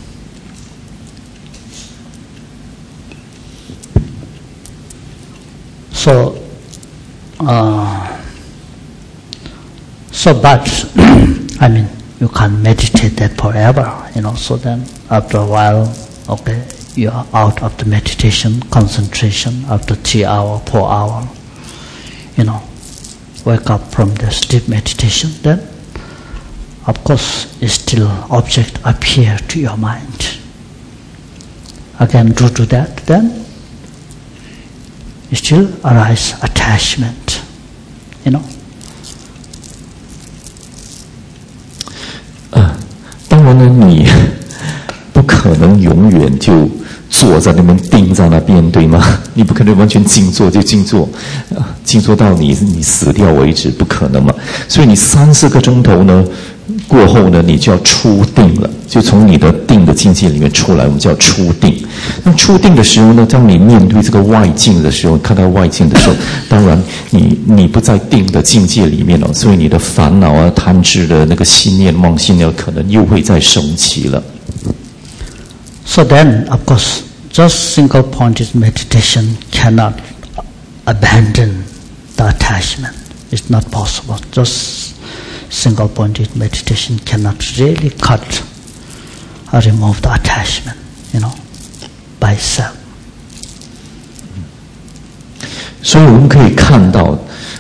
S2: So, but I mean, you can't meditate that forever, so then after a while, okay, you are out of the meditation, concentration after 3 hours, 4 hours, wake up from this deep meditation, then of course still object appear to your mind. Again, due to that, then still arise attachment,
S1: 当然呢，你不可能永远就坐在那边定在那边，对吗？你不可能完全静坐就静坐，静坐到你死掉为止，不可能嘛。所以你3-4个钟头呢过后呢，你就要出定了，就从你的定的境界里面出来，我们叫出定。那出定的时候呢，当你面对这个外境的时候，看到外境的时候，当然你不在定的境界里面了，所以你的烦恼啊、贪执的那个心念、妄心呢，可能又会再升起了。
S2: So then, of course, just single-pointed meditation cannot abandon the attachment. It's not possible. Just single-pointed meditation cannot really cut or remove the attachment, by itself.
S1: 所以我们可以看到，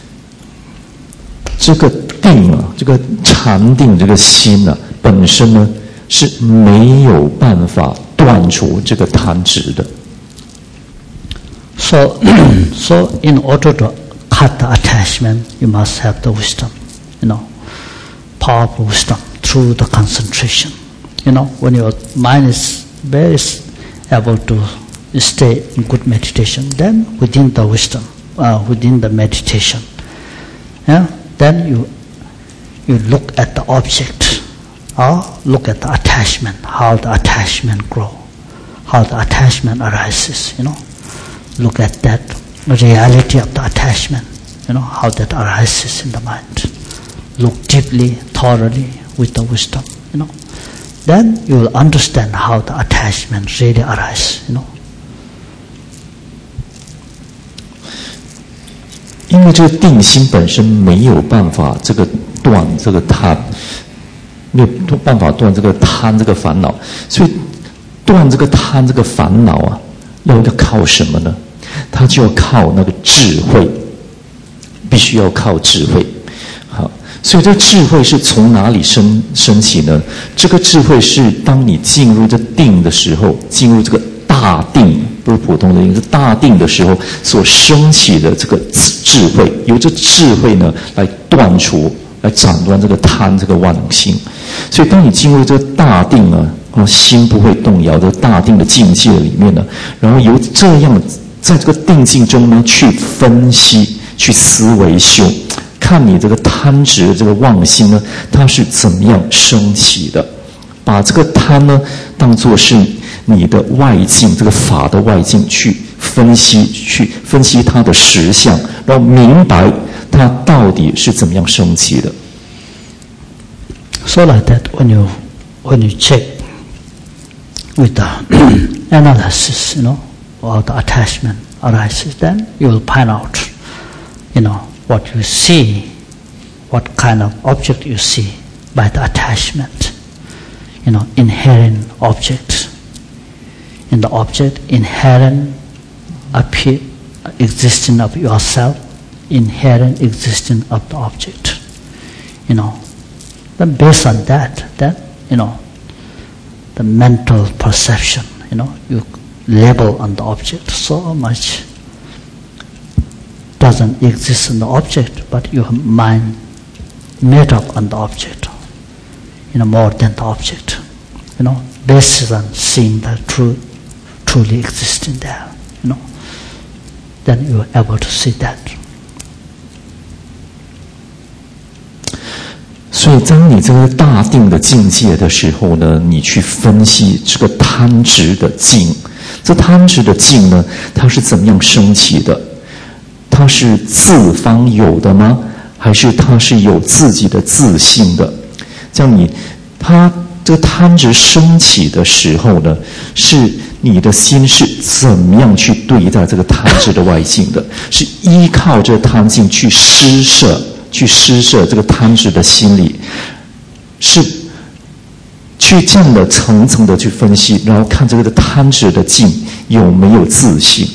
S1: 这个定啊，这个禅定这个心啊，本身呢是没有办法断除这个贪执的。
S2: So in order to cut the attachment, you must have the wisdom, powerful wisdom through the concentration. When your mind is very able to stay in good meditation, then within the wisdom, within the meditation, then you look at the object, or look at the attachment, how the attachment grows, how the attachment arises, Look at that reality of the attachment, how that arises in the mind. Look deeply, thoroughly with the wisdom, Then you will understand how the attachment really arises,
S1: 因为这个定心本身没有办法断这个贪，没有办法断这个贪这个烦恼，所以断这个贪这个烦恼啊，要靠什么呢？他就要靠那个智慧，必须要靠智慧。好，所以这智慧是从哪里升起呢？这个智慧是当你进入这定的时候，进入这个大定，不是普通的定，是大定的时候所升起的这个智慧，由这智慧呢来断除、来斩断这个贪这个妄心。所以当你进入这个大定啊，心不会动摇的大定的境界里面呢，然后由这样在这个定境中呢去分析、去思维修，看你这个贪执的这个妄心呢，它是怎么样升起的，把这个贪呢当作是你的外境，这个法的外境去分析它的实相，然后明白它到底是怎么样升起的。
S2: So like that, when you check with the analysis, or the attachment arises, then you will find out, what you see, what kind of object you see by the attachment, inherent object. In the object, inherent existence of yourself, inherent existence of the object, Then based on that, then, the mental perception, you label on the object so much doesn't exist in the object, but your mind made up on the object, more than the object, based on seeing the truly existing there, then you are able to see that.
S1: 所以当你这个大定的境界的时候呢，你去分析这个贪执的境，这贪执的境呢，它是怎么样升起的？它是自方有的吗？还是它是有自己的自性的？这样它这个贪执升起的时候呢，是你的心是怎么样去对待这个贪执的外境的？是依靠这贪境去施舍这个贪执的心理，是去这样的层层的去分析，然后看这个贪执的境有没有自性。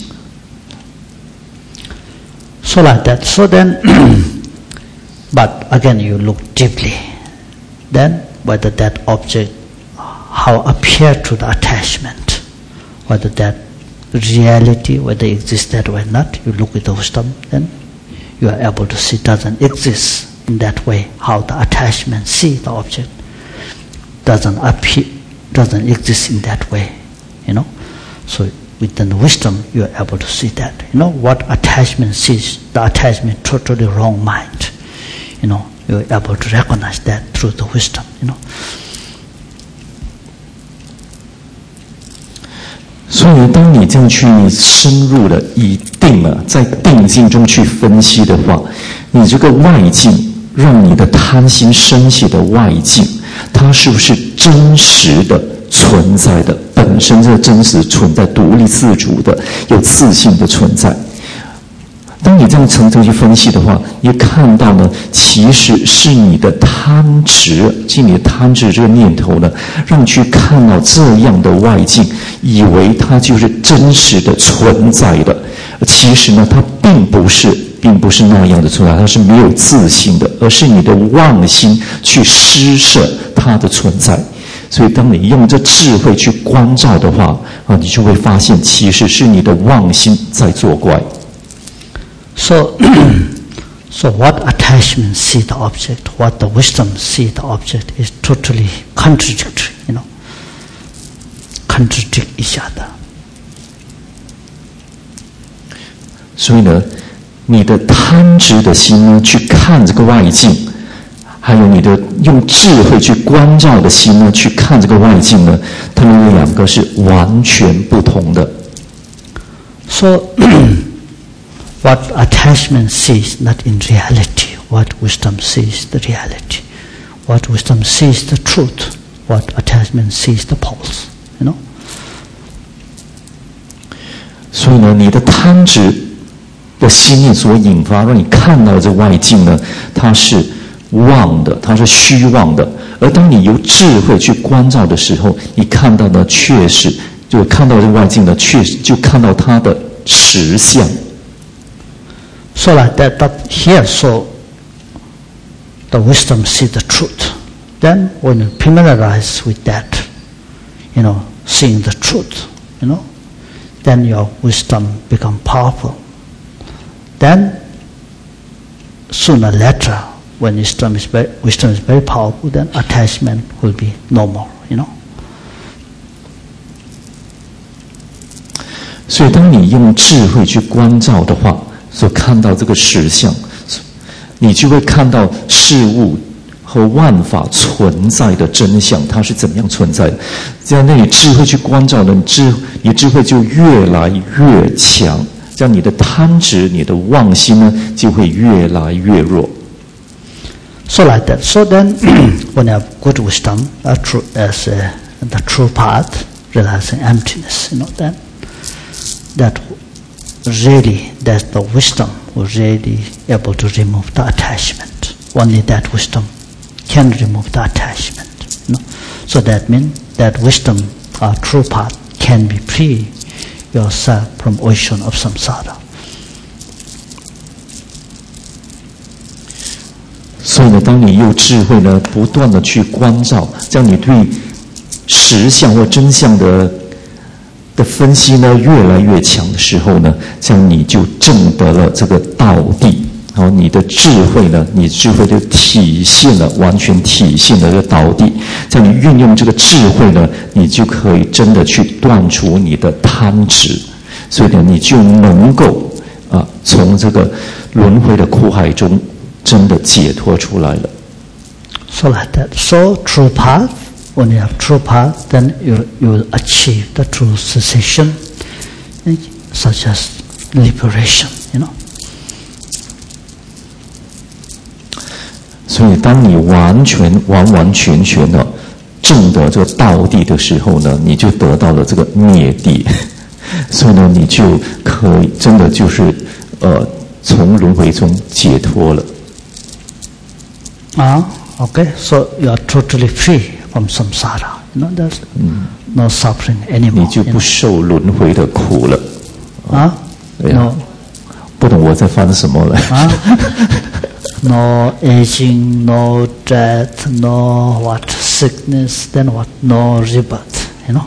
S2: So like that. So then, but again you look deeply. Then whether that object, how appear to the attachment, whether that reality, whether it exists that way or not, you look with the wisdom, then you are able to see it doesn't exist in that way. How the attachment see the object doesn't appear, doesn't exist in that way, So within the wisdom, you are able to see that. What attachment sees, the attachment totally wrong mind. You are able to recognize that through the wisdom.
S1: 所以，当你这样去深入的以定了，在定境中去分析的话，你这个外境，让你的贪心升起的外境，它是不是真实的存在的？本身这个真实存在，独立自主的，有自性的存在。当你这样层层去分析的话，你看到呢，其实是你的贪执，即你的贪执这个念头呢，让你去看到这样的外境，以为它就是真实的存在的。其实呢，它并不是那样的存在，它是没有自性的，而是你的妄心去施设它的存在。所以，当你用这智慧去关照的话，你就会发现，其实是你的妄心在作怪。
S2: So what attachment see the object, what the wisdom see the object is totally contradictory, contradict each other.
S1: 所以呢，你的贪执的心呢，去看这个外境，还有你的用智慧去关照的心呢，去看这个外境呢，它们有两个是完全不同的。
S2: So what attachment sees not in reality, what wisdom sees the reality, what wisdom sees the truth, what attachment sees the pulse,
S1: 所以呢，你的贪执的心念所引发，让你看到这外境呢，它是妄的，它是虚妄的。而当你由智慧去关照的时候，你看到呢，确实就看到这外境呢，确实就看到它的实相。
S2: So like that, but here, so the wisdom sees the truth. Then when you familiarize with that, seeing the truth, then your wisdom become powerful. Then sooner or later, when wisdom is very powerful, then attachment will be no more,
S1: 所以，当你用智慧去关照的话，所看到这个实相，你就会看到事物和万法存在的真相，它是怎么样存在的。这样，那你智慧去关照呢，你智慧就越来越强，这样你的贪执、你的妄心呢，就会越来越弱。
S2: So like that. So then, when you have good wisdom, as the true path, realizing emptiness, then that really, that the wisdom was really able to remove the attachment. Only that wisdom can remove the attachment. So that means that wisdom, true path, can be free yourself from ocean of samsara.
S1: 所以呢，当你用智慧呢，不断的去关照，这样你对实相或真相的分析呢越来越强的时候呢，这样你就证得了这个道谛，然后你的智慧呢，你智慧就完全体现了这个道谛。这样你运用这个智慧呢，你就可以真的去断除你的贪执，所以呢，你就能够从这个轮回的苦海中真的解脱出来了。
S2: So like that. So true path. When you have true path, then you will achieve the true cessation, such as liberation,
S1: 所以，当你完全的证得这个道谛的时候呢，你就得到了这个灭谛。所以呢，你就可以真的就是从轮回中解脱了。
S2: Okay, so you are totally free from samsara. there's no suffering
S1: 你
S2: anymore.
S1: 就不受轮回的苦了。
S2: 对
S1: No. 不懂我在翻什么了。
S2: No aging, no death, no what sickness, then what? No rebirth,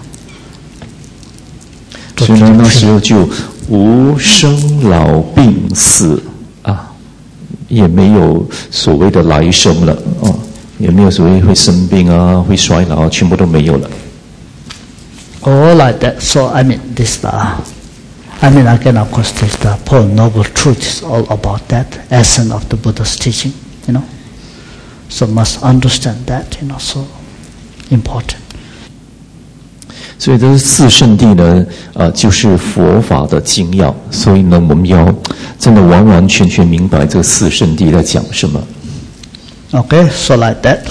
S1: 所以呢，那时候就无生老病死啊，也没有所谓的来生了哦，也没有所谓会生病啊、会衰老啊，全部都没有了。
S2: All like that. So this again, of course, this the Four Noble Truths all about that essence of the Buddha's teaching. So must understand that. So important.
S1: 所以这四圣谛呢，就是佛法的精要。所以呢，我们要真的完完全全明白这四圣谛在讲什么。
S2: Okay, so like that.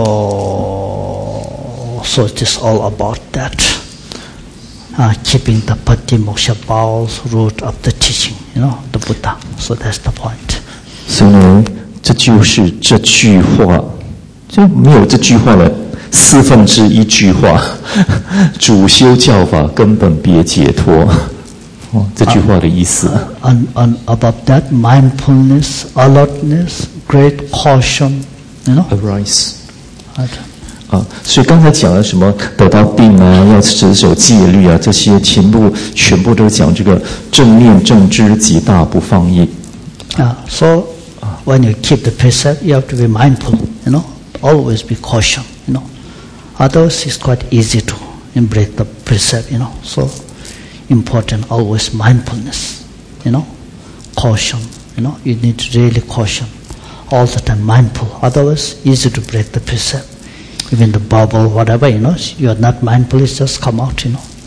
S2: So it is all about that. Keeping the Patimoksha bowels root of the teaching, the Buddha. So that's the point.
S1: 所以呢，这就是这句话，就没有这句话了。1/4句话，主修教法根本别解脱。这句话的意思。
S2: And above that, mindfulness, alertness, great caution,
S1: arise. 所以刚才讲了什么得到定啊，要持守戒律啊，这些全部都讲这个正念正知及大不放逸。
S2: So when you keep the precept, you have to be mindful, always be caution, Otherwise, it's quite easy to break the precept, So important, always mindfulness, caution, You need to really caution, all the time mindful. Otherwise, easy to break the precept. Even the bubble, whatever, you are not mindful, it just come out,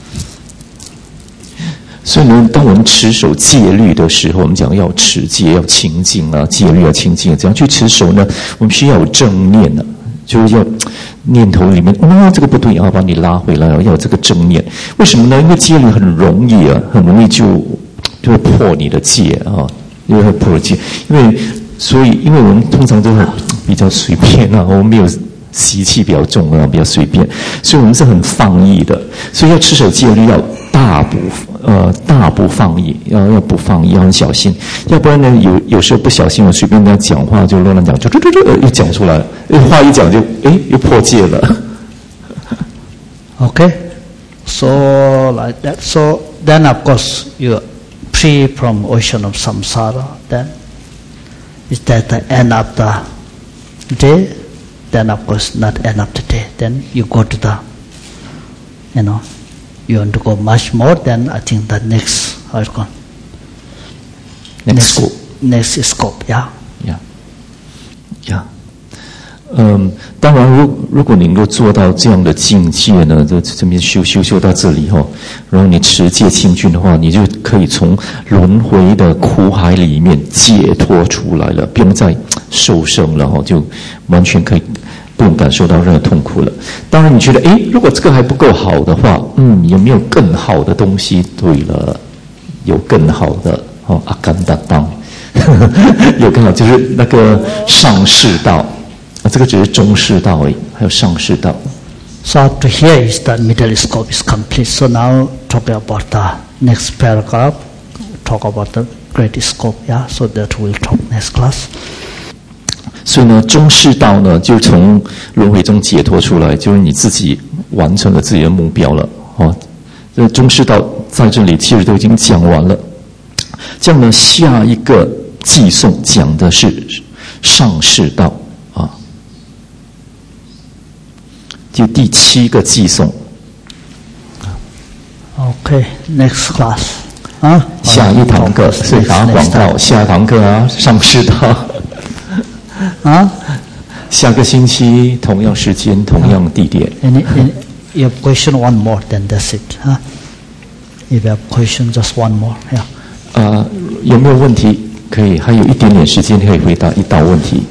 S1: 所以呢，当我们持守戒律的时候，我们讲要持戒，要清净啊，戒律要清净，怎样去持守呢？我们需要有正念的，就是要念头里面，这个不对，要把你拉回来，要有这个正念。为什么呢？因为戒律很容易很容易就会破你的戒啊，因为会破戒。因为我们通常都很比较随便我们没有习气比较重比较随便，所以我们是很放逸的。所以要持守戒律，要大不放逸，要不放逸，要很小心。要不然呢，有时候不小心，我随便跟他讲话就乱讲，就一讲出来，话一讲就又破戒了。
S2: Okay, so like that. So then, of course, you are free from ocean of samsara. Then is that the end of the day? Then of course not end of the day. Then you go to the, you want to go much more. Then I think the next, how it's called?
S1: Next scope.
S2: Next scope, yeah.
S1: Yeah. 当然，如果你能够做到这样的境界呢，这边修到这里然后你持戒清净的话，你就可以从轮回的苦海里面解脱出来了，不用再受生了就完全可以不用感受到任何痛苦了。当然，你觉得如果这个还不够好的话，有没有更好的东西？对了，有更好的阿甘达当，有更好就是那个上士道。这个只是中士道而已，还有上士道。
S2: So up to here is the middle scope is complete. So now talking about the next paragraph, talk about the great scope. Yeah, so that we'll talk next class.
S1: 所以呢，中士道呢，就从轮回中解脱出来，就是你自己完成了自己的目标了。这中士道在这里其实都已经讲完了。这样呢，下一个寄颂讲的是上士道。就第7个寄颂。
S2: Okay, next class.
S1: 下一堂课，所以打广告。下一堂课上士道。下个星期同样时间，同样地点。
S2: You have question one more, then that's it. If you have question, just one more. Yeah.
S1: 有没有问题？可以，还有一点点时间可以回答一道问题。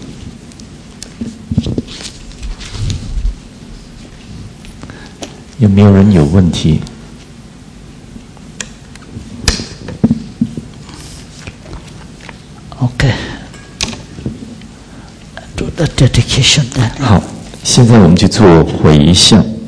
S1: 有没有人有问题？
S2: Okay. Do the dedication then.
S1: 好，现在我们就做回向。